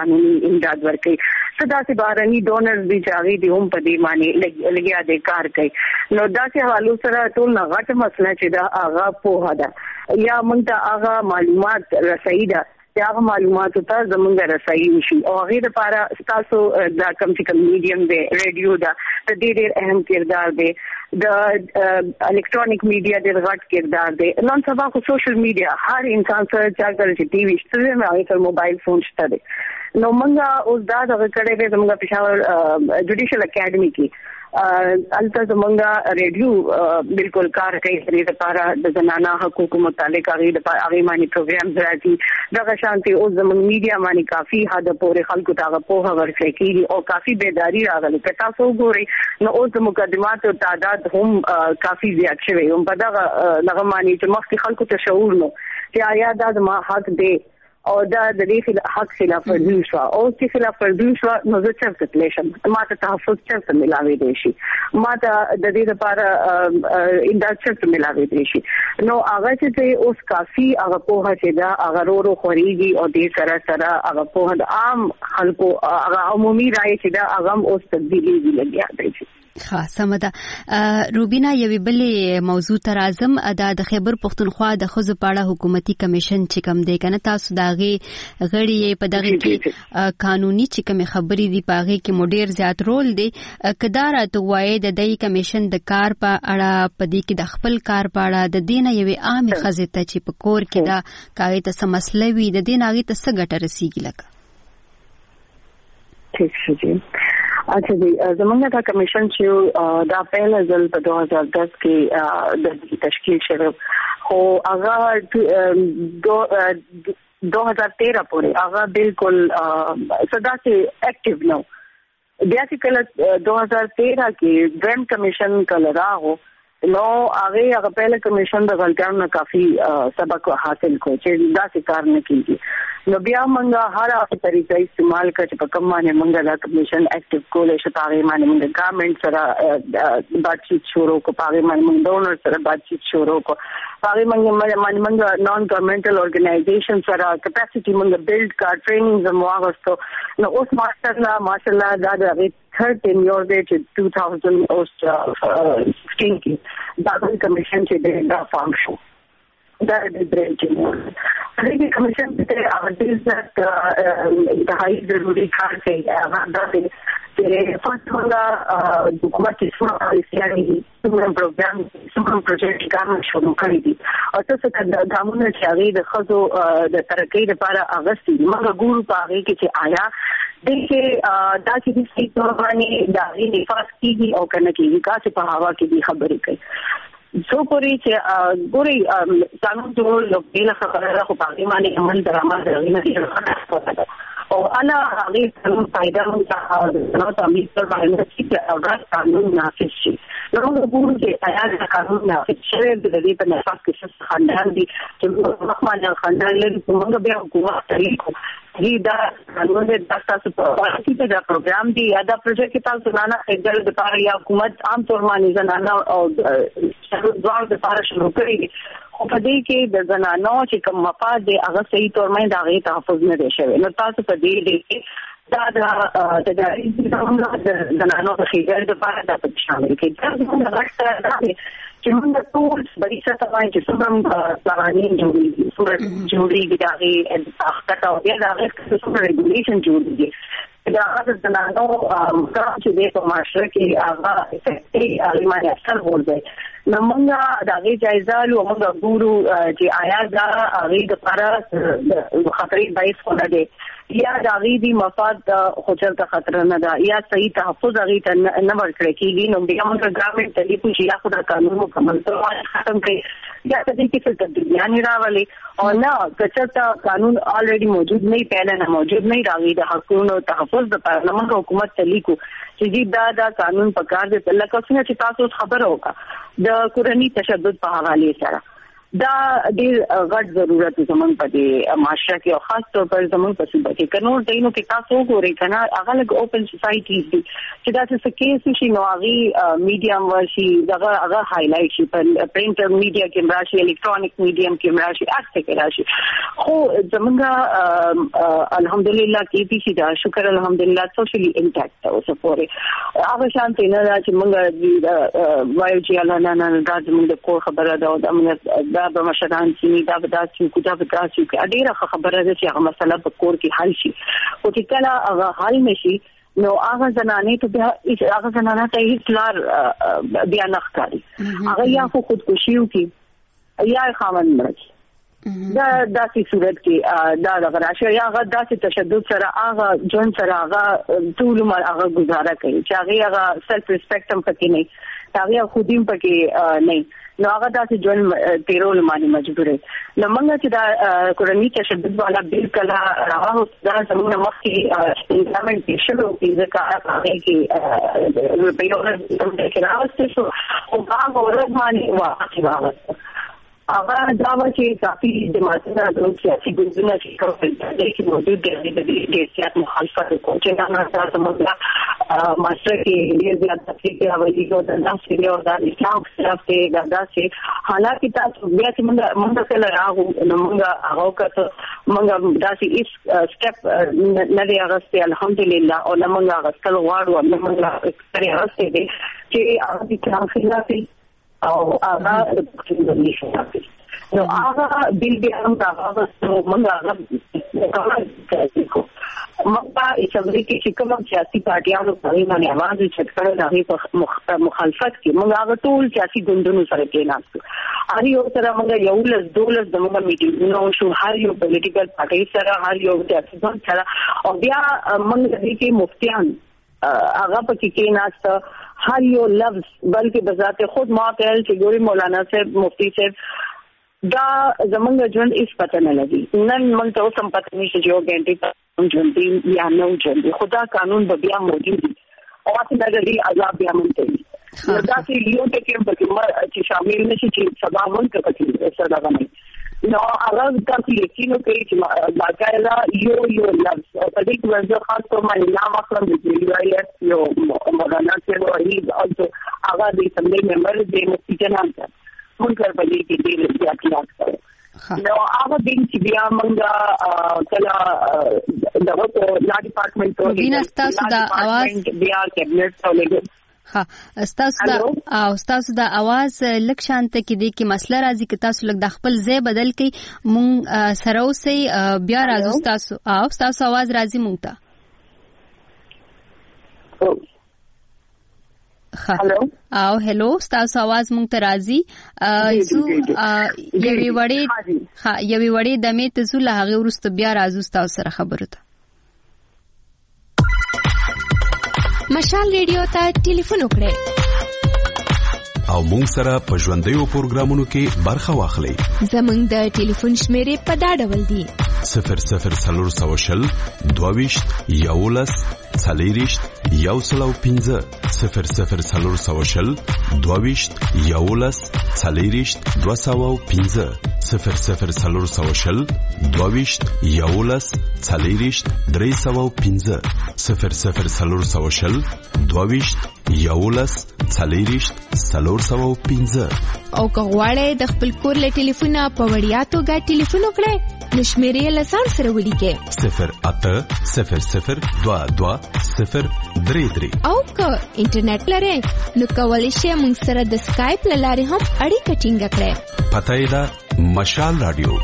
قانوني امداد ورکړي. صدا سي بهرني ډونرز دي چې هغه دي هم په دې معنی لګیا دي کار کوي. نو داسې حوالو سره ټول نه غټه مسله چې دا هغه په هدا یا موږ ته هغه معلومات رسېږي دا هغه معلوماتو ته زمونږ رسایي وشي او هغه لپاره تاسو دا کم چې کم میډیم دی ریډیو دا د ډېر اهم کردار دی د الکترونیک میډیا ډېر غټ کردار دی. نن سبا خو سوشل میډیا هر انسان سره چې ټي وي شته نه هغه موبایل فون شته دی. نو موږ اوس دا دغه کړه دې زموږ پېښور جوډیشل اکیډمي کې البته زمونږ ریډیو بالکل کار کوي د لپاره د زنانه حقوقو متعلق هغه باندې پروګرام راځي دغه شانتي او زمونږ میډیا باندې کافي حد پورې خلکو ته په ورکړي کیږي او کافي بیداری راغلي که تاسو ګورئ نو اوس د مقدمات او تعداد هم کافي زیات شوی هم په دغه باندې چې مخکې خلکو ته شعور نو چې آیا دا د ما حق دی او دا د دې حق خلاف ورزي شو او چې خلاف ورزي شو نو زه چرته تلشم ما ته تحفظ چرته ملاوي دي شي ما ته د دې لپاره انداز چرته ملاوي دي شي نو هغه چې اوس کافي هغه په هڅه دا هغه ورو خوريږي او دې سره سره هغه په د عام خلکو هغه عمومي رائے چې دا هغه اوس تبدیلی دی لګیا دی. سمه ده. روبینا یوې بلې موضوع تر اعظم د خیبر پختونخوا د ښځو په اړه حکومتي کمیشن چې کوم دی کنه تاسو دا غړي په دغه کې قانوني چې کوم خبرې دي په هغه کې مډیر زیات رول دی کدار ته وایي د دې کمیشن د کار په اړه په دې کې د خپل کار په اړه د دینه یوې عام خزې ته چې په کور کې دا کاغی ته سم مسله وي د دین هغه ته څه ګټه رسیږي لکه ٹھیک شي. اچھا جی زمانہ کا کمیشن چې دا پہلا ځل په 2010 کې د تشکیل شوه خو هغه 2013 پورې هغه بالکل صدا سے ایکټیو نو بیا چې کله 2013 کې ډریم کمیشن کله راغو نو هغه پہلا کمیشن د غلطیانو نه کافی سبق حاصل کو چې دا څه کار نه کیږي نو بیا موږ هر هغه طریقې استعمال کړ چې په کوم باندې موږ دا کمیشن اکټیو کولای شو هغه باندې موږ ګورنمنت سره باتچیت شروع کو هغه باندې موږ ډونر سره باتچیت شروع کو هغه موږ نان ګورنمنټل اورګنایزیشن سره کیپاسټي موږ بیلډ کا ټریننګ زموږ واغستو نو اوس ماشاءالله دا د third tenure day to 2016 ki da commission che de da function da de branch the commission te avadis that the high zaruri kar ke da de first hoga hukumat ki sura isiyani sura program sura project काम शुरू करी थी और तो दामन चाहिए د خزو د ترقی لپاره اغستی موږ ګورو پاره کې چې آیا دغه دا چې د سیټ باندې دا نفاذ کیږي او کنه کیږي کا چې په هوا کې دی خبرې کوي سو پوری چې ګوري قانون ټول یو بل خبره خو په باندې عمل درامه درغینه او انا هغه قانون پیدا مونږه نو تاسو پر باندې چې اورات قانون نافذ شي نو ګورو چې آیا د قانون نافذ شوی د دې په نفاذ کې څه خاندان دي چې مخمانه خاندان لري موږ بیا حکومت طریقو دا قانون د تاسو په واسطه کې دا پروګرام دی یا دا پروژه کې تاسو نه اګل د پاره یا حکومت عام طور باندې زنانه او شروع د پاره شروع کړی خو په دې کې د زنانو چې کوم مفاد دی هغه صحیح تور باندې دا غي تحفظ نه دی شوی نو تاسو په دې کې دا د زنانو د خیګر د پاره د شامل کې دا څنګه راځي چې موږ ټول بری څه توای چې څومره قوانين جوړیږي دا غي اخته او بیا دا غي څومره ریګولیشن جوړیږي دا هغه زنانو کار چې د معاشره کې هغه افیکټي الماني اثر ورده نو موږ دا غي جایزه لو موږ ګورو چې آیا دا غي د لپاره خطرې باعث نه دي یا دا غي دی مفاد خوچل ته خطر نه ده یا صحیح تحفظ غي ته نه ورکړي کیږي نو بیا موږ ګورنمنت ته لیکو چې یا خدای قانون مکمل ختم کړي یا د دې کې څه تبدیلیاں راولي او نه کچته قانون آلریډي موجود نه پہله نه موجود نه راغی د حقوقو تحفظ د پارلمان حکومت ته لیکو چې دا قانون په کار دی لکه څنګه چې تاسو خبر وکړه د قرآني تشدد په حواله سره دا ډېر غټ ضرورت زمونږ په دې معاشره کې او خاص طور پر زمونږ په صوبه کې کنور دینو کې تاسو وګورئ کنه هغه لګ اوپن سوسایټیز دي چې دا څه کیس شي نو هغه میډیم ورشي هغه هایلایټ شي په پرینټر میډیا کې راشي الکترونیک میډیم کې راشي اکثر کې راشي خو زمونږ الحمدلله کې دي چې دا شکر الحمدلله سوشلی انټیکټ او سپورټ هغه شانتي نه چې موږ وایو چې الله نه دا زموږ د کور خبره ده او دا به مشران چې دا به داسې کو دا به داسې کو ډېره خبره ده چې هغه مسله په کور کې حل شي او چې کله هغه حل نشي نو هغه زنانه ته هغه زنانه ته هیڅ لار بیا نه ښکاري هغه یا خو خودکشي وکړي یا خاوند مړ دا داسې صورت کې دا راشه یا هغه داسې تشدد سره هغه جون سره هغه ټول عمر هغه گزاره کوي چې هغه سلف ریسپیکټ هم پکې نه هغه خودیم پکې نه نو هغه داسې جون تیرول باندې مجبور دی نو موږ چې دا کورنۍ تشدد والا بل کلا راو دا زموږ مخکې امپلیمنټ شروع کیږي هغه کې په یو ډول کې راوستي شو او هغه ورغمانه واقعي هغه دا چې کافي جماعتونه د سیاسي ګوندونو چې کوم چې موجود دي د سیاست مخالفت کوي چې نه تاسو موږ ماشره کې ډیر زیات تفصیل راوړي او دا ناسې او دا اسلام خلاف دی دا چې حالات تاسو بیا چې موږ سره راغو نو موږ هغه کته موږ دا چې اس سټپ نه دی هغه الحمدلله او موږ هغه کله واړو موږ سره هغه دي چې هغه د اسلام خلاف او هغه د نشي نو هغه بل بیا هم هغه موږ هغه مقطع اسمبلی کې چې کوم سیاسي پارټیانو په باندې आवाज چټکړه د مخالفت کې موږ هغه ټول سیاسي ګوندونو سره کېناستو هر یو سره موږ یو لس دولس د موږ میټینګونو شو هر یو پولیټیکل پارټي سره هر یو سیاسي ګوند سره او بیا موږ د دې مفتیان هغه پکې کېناست هر یو لفظ بلکې بذات خود ما کہل چې ګوري مولانا صاحب مفتی صاحب دا زمونږ ژوند هیڅ پته نه لګي نن موږ ته اوس هم پته نشته چې یو ګنټې ژوند دی یا نه ژوند خدا قانون به بیا موجود دی او تاسو د دې عذاب بیا مونږ ته دا چې یو ټکی چې شامل نشي چې سبا مونږ ته پکې سره غوښنه نو هغه تاسو یقینو کوي چې باقاعده یو لفظ په دې کې ورته خاص په معنی نام اخلم د ویلایت یو مولانا صاحب او هغه د اسمبلی ممبر د مفتی جناب مونږ په دې کې ډېر زیات یاد کړو نو هغه دین چې بیا مونږ کله دغه لا ډپارټمنټ ته ویناستاسو د आवाज بیا کابینټ ته لګو ها تاسو د आवाज لک شانته کې دی کې مسله راځي چې تاسو لک د خپل ځای بدل کړئ مونږ سره اوسې بیا راځو تاسو आवाज راځي مونږ ته هلو تاسو आवाज مونږ ته راځي یوې وړې دمې ته زو له هغه وروسته بیا راځو تاسو سره خبرو ته مشال ریډیو ته ټلیفون وکړئ او مونږ سره په ژوندیو پروګرامونو کې برخه واخلئ زمونږ د ټلیفون شمیرې په دا ډول دي 00 22 11 40 115 00 22 11 40 215 00 22 11 40 315 00 22 11 40 315 او که غواړئ د خپل کور له ټلیفونه په وړیا توګه ټلیفون وکړئ نو شمیرې له ځان سره ولیکئ 0800 22 033 او که انټرنیټ لرئ نو کولی شئ موږ سره د سکایپ له لارې هم اړیکه ټینګه کړئ پته یې ده مشال رادیو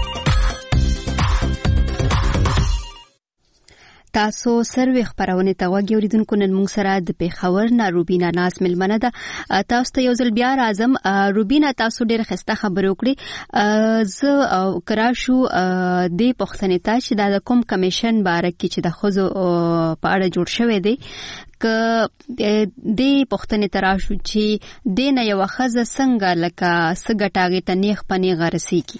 تاسو سروي خبرونه ته وګورئ اوریدونکو نن موږ سره د پیښور نه روبینا ناز ملمنه ده تاسو ته یو ځل بیا راځم روبینا تاسو ډېر ښه خبرې وکړې زه کراشو د پښتنې ته چې د کوم کمیشن باره کې چې د خوځو په اړه جوړ شوی دی ک د پښتنې تراشو چې د نه یو خزه څنګه لکه سګټاغه ته نیخ پنی غرسي کی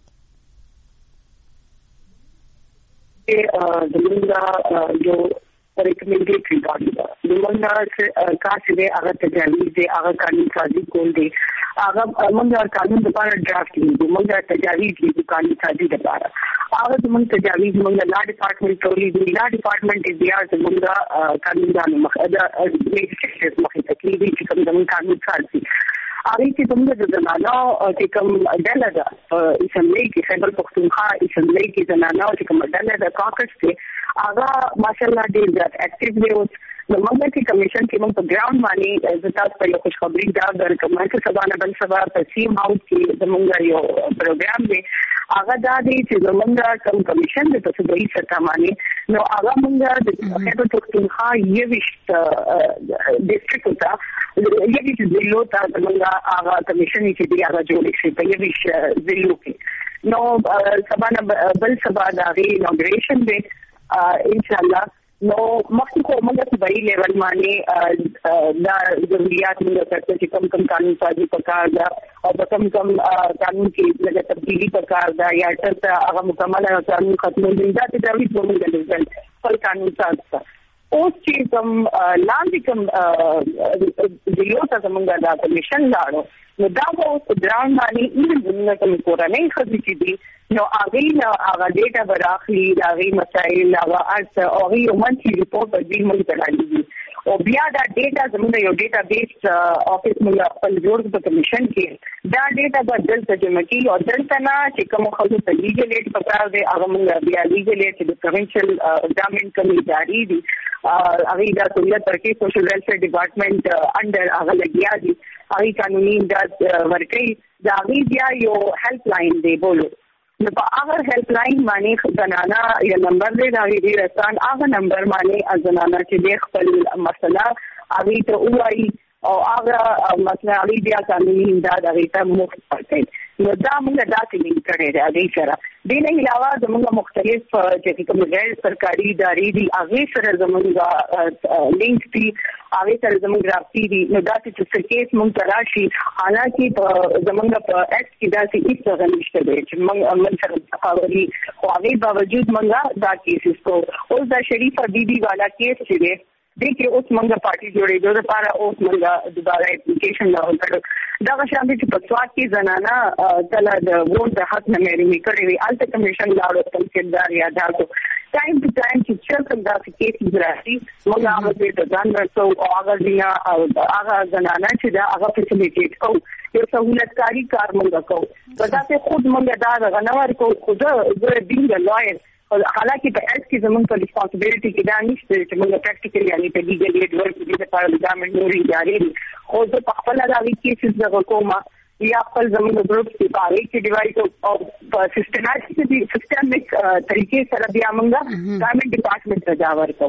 زمونږ یو ریکمنډیټری باډي ده موږ کار چې هغه تجاویز دی هغه قانون سازي کول دی هغه موږ قانون لپاره ډرافټ لیکو موږ تجاویز لیکو قانون سازي لپاره هغه موږ تجاویز موږ لا ډپارټمنټ ټولې دی لا ډپارټمنټ دی موږ قانوندانو مخه دا لیجسلیچر مخه تکلیفي چې کوم د قانون سازي هغه چې موږ د زنانو چې کوم ډله ده اسمبلی کې خیبر پختونخوا اسمبلی کې زنانو چې کوم ډله ده کاکس کې هغه ماشاءالله ډېر زیات اکټیو دی اوس نو موږ چې کمیشن کې موږ په ګراوند باندې زتا په یو خوشخبری دا درکمه چې سبا نه بل سبا په سیم هاوس کې زموږ یو پروګرام دی هغه دا دی چې زموږ کوم کمیشن د صوبایي سطح باندې نو هغه موږ د خیبر پختونخوا یوشت ډیسټریکټ ته یوشت ضلعو ته زموږ هغه کمیشن چې دی هغه جوړ شي په یوشت ضلعو کې نو سبا نه بل سبا د انوګریشن دی ان شاء الله نو مخکې خو موږ په بای لیول باندې دا ضرورت موږ ته چې کم قانون سازي پکار دا او کم قانون کې لږه تبدیلی پکار دا یا ته هغه مکمل قانون ختم دی دا ته د ویډیو موږ لږ پر قانون سازي اوس چې کوم لاندې کوم ضلعو ته موږ دا کمیشن لاړو نو دا اوس ګراوند باندې موږ کوم کورنۍ خدي چې دي نو هغه ډیټا براخلي هغه مسائل هغه ارث او هغه منثلي ریپورت په دې موږ تراړي او بیا دا ډیټا زموږ یو ډیټا بیس افیس موږ خپل جوړ په کمیشن کې دا ډیټا به دلته جمع کیږي او دلته نه چې کوم خلکو ته لیګل ایډ پکار دی هغه موږ بیا لیګل ایډ د پروینشل ګورنمنت کوم ادارې دي هغه د سہولت ترکي سوشل ویلفیر ډپارټمنټ انډر هغه لګیا دي هغه قانوني امداد ورکړي دا بیا یو هیلپ لاین دی بولو نو په هغه هیلپ لاین باندې زنانا یا نمبر دی دا وی رسان هغه نمبر باندې زنانا چې د خپل مسله هغه ته وایي او هغه مسله هغه بیا قانوني امداد هغه ته مختصر کوي نو دا موږ داسې لینک کړی دی هغه سره د نه علاوه زموږ مختلف چې کوم غیر سرکاري ادارې دي هغه سره زموږ لینک دي هغه سره زموږ رابطې دي نو دا چې کیس موږ تراشي حالانکه زموږ په ایکس کې دا چې هیڅ څه نشته دی چې موږ سره تفاوضي خو هغه باوجود موږ دا کیسز کو اوس دا شریفه بیبي والا کیس چې دی دیکھیں اوس منګه پارټي جوړې دوه لپاره اوس منګه دوباره اپلیکیشن لاول کړو دا شامل چې په سواد کې زنانا تل د ووټ د حق نه مېرمنې کړې وي الته کمیشن لاړو تمکیدار یا داسو ټایم ټو ټایم چې څنګه دا کیسز راځي موږ هغه د ځان ورته او هغه دینا هغه زنانا چې دا هغه فیسیلیټیټ کوو یو سہولتکاری کار موږ کوو په داسې خود موږ دا غنور کوو خو زه بینګ لایر حالانکه په ایس کې زموږ په ریسپانسیبিলিټي کې دا نشته چې موږ پریکټیکلی یعنی په لیګل ایډ ورک دي د پارلیمنت نوري ادارې خو زه په خپل دا کیسز دغه کومه یا خپل زموږ ګروپ کې پاره کې ډیوایډ او په سیستماتیک طریقې سره بیا موږ ګورنمنت ډپارټمنټ ته دا ورکو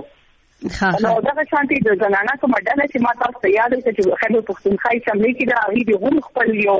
نو دا شانتي د زنانه کوم ډله چې ما تاسو ته یاد کړئ چې خیبر پختونخوا اسمبلی کې دا هغه د غو خپل یو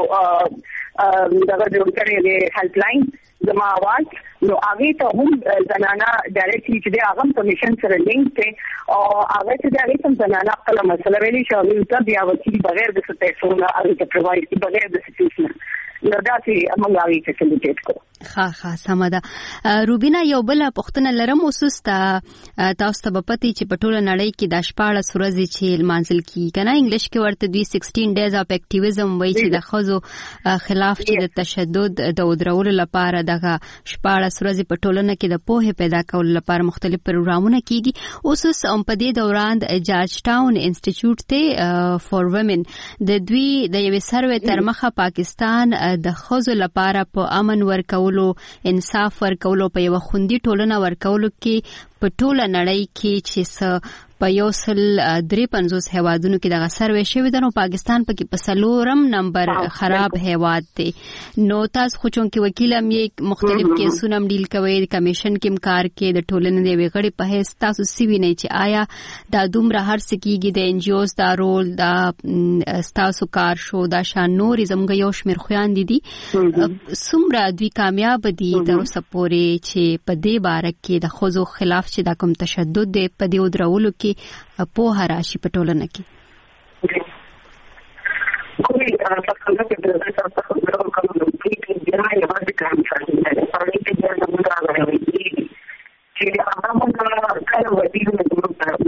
دغه جوړ کړی دی هیلپ لاین زما आवाज نو هغه ته هم زنانه ډایرکټلی چې هغه کمیشن سره لینک ته او هغه چې هغه کوم زنانه خپل مسله ویلي شو او بیا وکیل بغیر د پیسو نه هغه ته پرووایډ کی بغیر د سټیشن نو دا چې موږ هغه فیسیلیټیټ کوو ها سمدا روبینا یو بل پښتنه لرم اوسس تاسو ته پتی چې په ټوله نړۍ کې د شپاړه سورزي چې منځل کی کنه انګلیش کې ورته دوی 16 days of activism وایي چې د خزو خلاف چې د تشدد د ودرولو لپاره دغه شپاړه سورزي په ټولنه کې د پوهه پیدا کولو لپاره مختلف پروګرامونه کیږي اوسس په دې دوران جارج ټاون انسټیټیوټ ته فور وومن د دوی د یو سروې تر مخه پاکستان د خزو لپاره په امن ورکولو انصاف ورکولو په یو خوندي ټولنه ورکولو کې په ټوله نړۍ کې چې په 153 هیوادونو کې دغه سروې شوی د پاکستان په کې په 4 نمبر خراب هیواد دی نو تاسو خو چون کې وکیل هم یې مختلف کیسونه ډیل کوي کمیشن کې کار کې د ټولنې د وګړي په هیڅ تاسو سیوی نه چې آیا دا دومره هر څه کېږي د ان جی اوز دا رول دا تاسو کار شو دا شان نور زموږ یو شمیر خويندې دي څومره دوی کامیاب دي تر اوسه پورې چې په دې باره کې د خزو خلاف چې دا کوم تشدد دی په دې ودرولو کې په راشي په ټولنه کې کومې تاسو ته د تاسو په اړه کوم کې د راځي باندې کار کوي دا پاره کې د موږ راغلي چې هغه موږ کله ودی نو موږ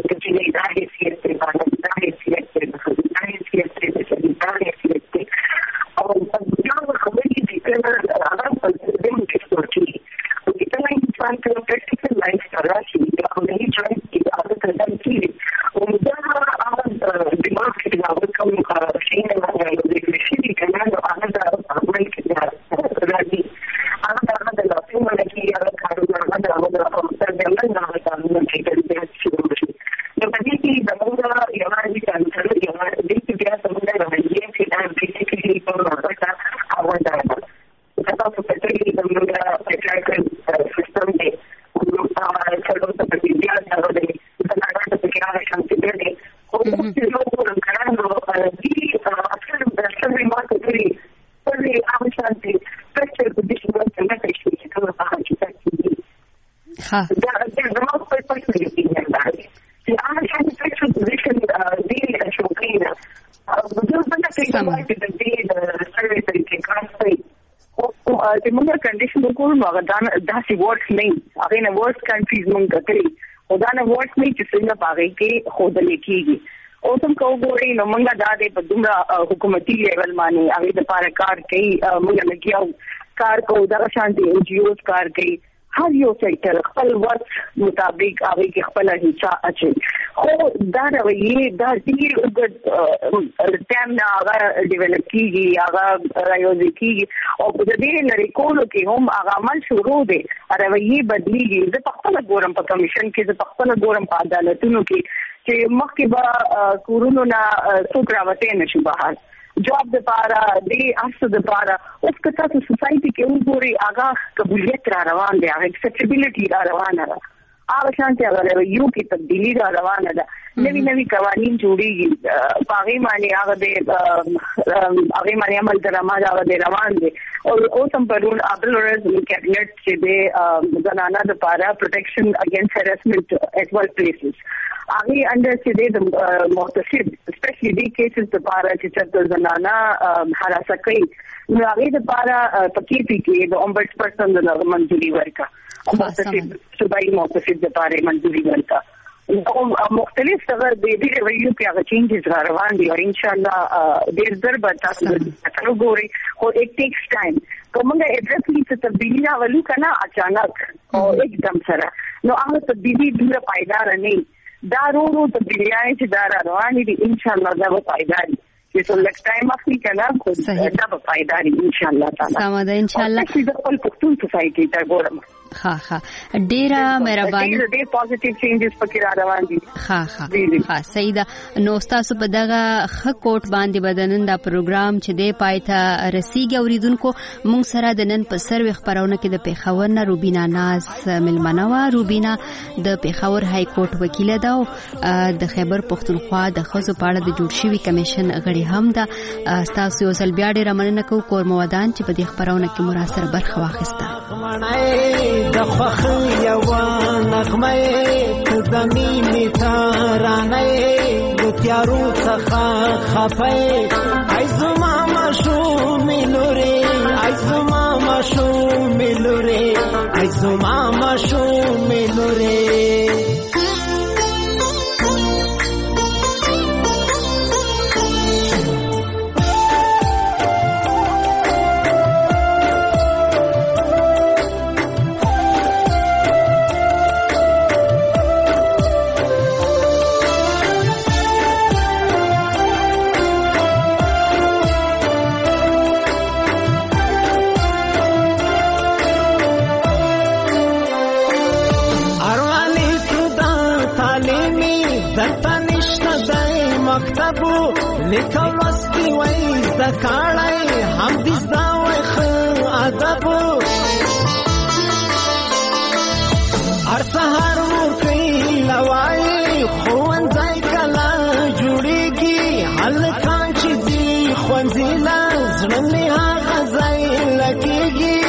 چې دا حیثیت دی باندې دا حیثیت دی دا حیثیت دی چې دا حیثیت دی او دا خبرې دي چې هغه په دې کې څه او کله انسان ته پریکټیکل لایف راشي او نه چاهي چې هغه څنګه کیږي او دا هغه دماغ کې دا کوم شي نه راځي چې کنه هغه دا خپل کې راځي هغه د لاسونو کې هغه کارونه هغه د کمپیوټر د لنډه کارونه چې د شروع شي نو په دې کې د موږ یو راځي چې یو د دې بیا څنګه راځي چې دا بیسیکلی کومه راځي هغه دا تاسو په دې کې د موږ پیټرایکل سیستم دی او څلور ته په دې ځای دا د نړۍ په کې هغه شانتي دی او چې نو ورکړنو دې اصل د څه ماته دی په دې هغه شانتي پرچې په دې څه څنګه کوي چې کومه هغه چې ها دا زموږ په پرسنل اپینین دی چې هغه شانتي پرچې پوزیشن دی شوکینا او د څه څنګه چې د دې د سرویس کې کار کوي او د موږ کنډیشن وکړو هغه دا سی ورک نه هغه نه ورک کنټریز موږ کتلې او دا نه ورک نه چې څنګه پاره کې خود لیکيږي او څنګه کوګوري نو موږ دا د په دومره حکومتي لیول باندې هغه د پاره کار کوي موږ لګیاو کار کو دا شانتي ان جی اوز کار کوي هر یو سیکټر خپل وخت مطابق هغه کې خپل حصہ اچي خو دا رویه دا ډیر وګت ټیم نه هغه ډیولپ کیږي هغه رايوځي کیږي او په دې لری کولو کې هم هغه عمل شروع دي رویه بدلیږي د خپل ګورم په کمیشن کې د خپل ګورم په عدالتونو کې چې مخکې به کورونو نه څوک راوته نشي بهر جاب د پاره دی اصل د پاره اوس کته سوسايټي کې وګوري هغه قبولیت را روان دی هغه اکسپټیبিলিټي را روانه ده هغه شانتي هغه یو کې تبدیلی را روانه ده نوی قوانین جوړیږي باغی معنی هغه د هغه معنی عمل درامه هغه روان دي او اوسم پرون ابلورز کابینټ چې د زنانه د پاره پروټیکشن اگینست هراسمنت ایٹ ورک پلیسز هغه اندر چې د محتسب سپیشلی دی کیسز د پاره چې د زنانه هراسه کوي نو هغه د پاره پکې کې د اومبټس پرسن د منځوري ورکا محتسب صوبایي محتسب د پاره منځوري ورکا او مختلف څنګه د دې ریویو کې هغه چینجز را روان دي او ان شاء الله ډیر زر به تاسو ته وګورئ خو اټ ټیکس ټایم کومه ایڈریسلی څه تبدیلی راولو کنه اچانک او एकदम سره نو هغه تبدیلی ډیره پایدار نه دا ورو تبدیلیاں چې دا روان دي ان شاء الله دا به پایدار چې څو لک ټایم اخلي کنه خو دا به پایدار ان شاء الله تعالی سمه ان شاء الله چې د خپل پښتون سوسايټي ته ګورم ها ډیره مهرباني ډیر پوزټیو چینجز پکې را روان دي ها صحیح ده نو تاسو په دغه خ کوټ باندې بدنن دا پروګرام چې د پایته رسیږي اوریدونکو مونږ سره د نن په سروي خبرونه کې د پیښور نه روبینا ناز ملمنه وا روبینا د پیښور های کورټ وکیل ده او د خیبر پښتونخوا د خزو په اړه د جوړ شوی کمیشن غړي هم ده تاسو یو ځل بیا ډیر مننه کوم کور موادان چې په دې خبرونه کې مراسر برخه واخیسته د خوخ یو نغمه ته د مینې ترانه د تیارو څخه خفه ای زما ماشومې لورې ای زما ماشومې لورې ای زما ماشومې لورې لیکل وستی وای د کاړای هم دې زدا وای خو ادب هر سحر مو کوي لوای خون ځای کلا جوړیږي هلکان چې دی خوانځیلا زړه هغه ځای لکېږي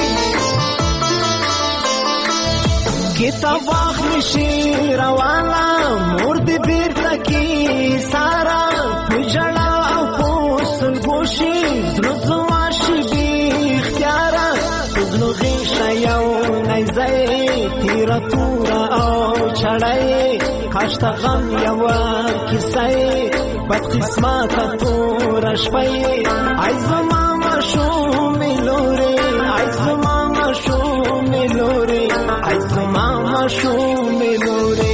کتاب واخلي شي روانه مور دې بیرته کی سارا جړا او پوسل ګوشي زړه شي بي اختیار زړه غي شيو نه زي تیر تور او چړای کاشت غم یوا کیسه بد قسمت تو رشپی ای زما مشوم لوري ای زما مشوم لوري ای زما مشوم لوري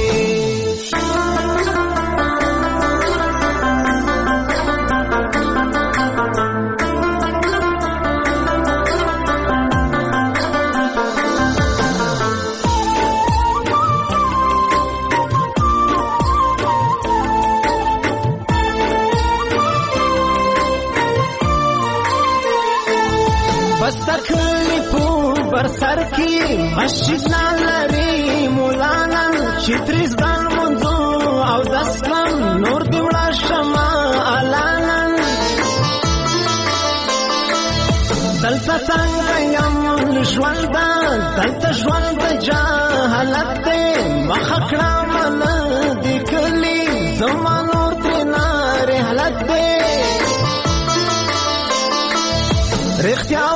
مسجد نالري مولانا شتريز دان منذ او دسلم نور دی وړا شما الانا دلته څنګه یم ژوند دلته ژوند جهالت مخکړه من دی کلی زمانو تر نار حالت رښتیا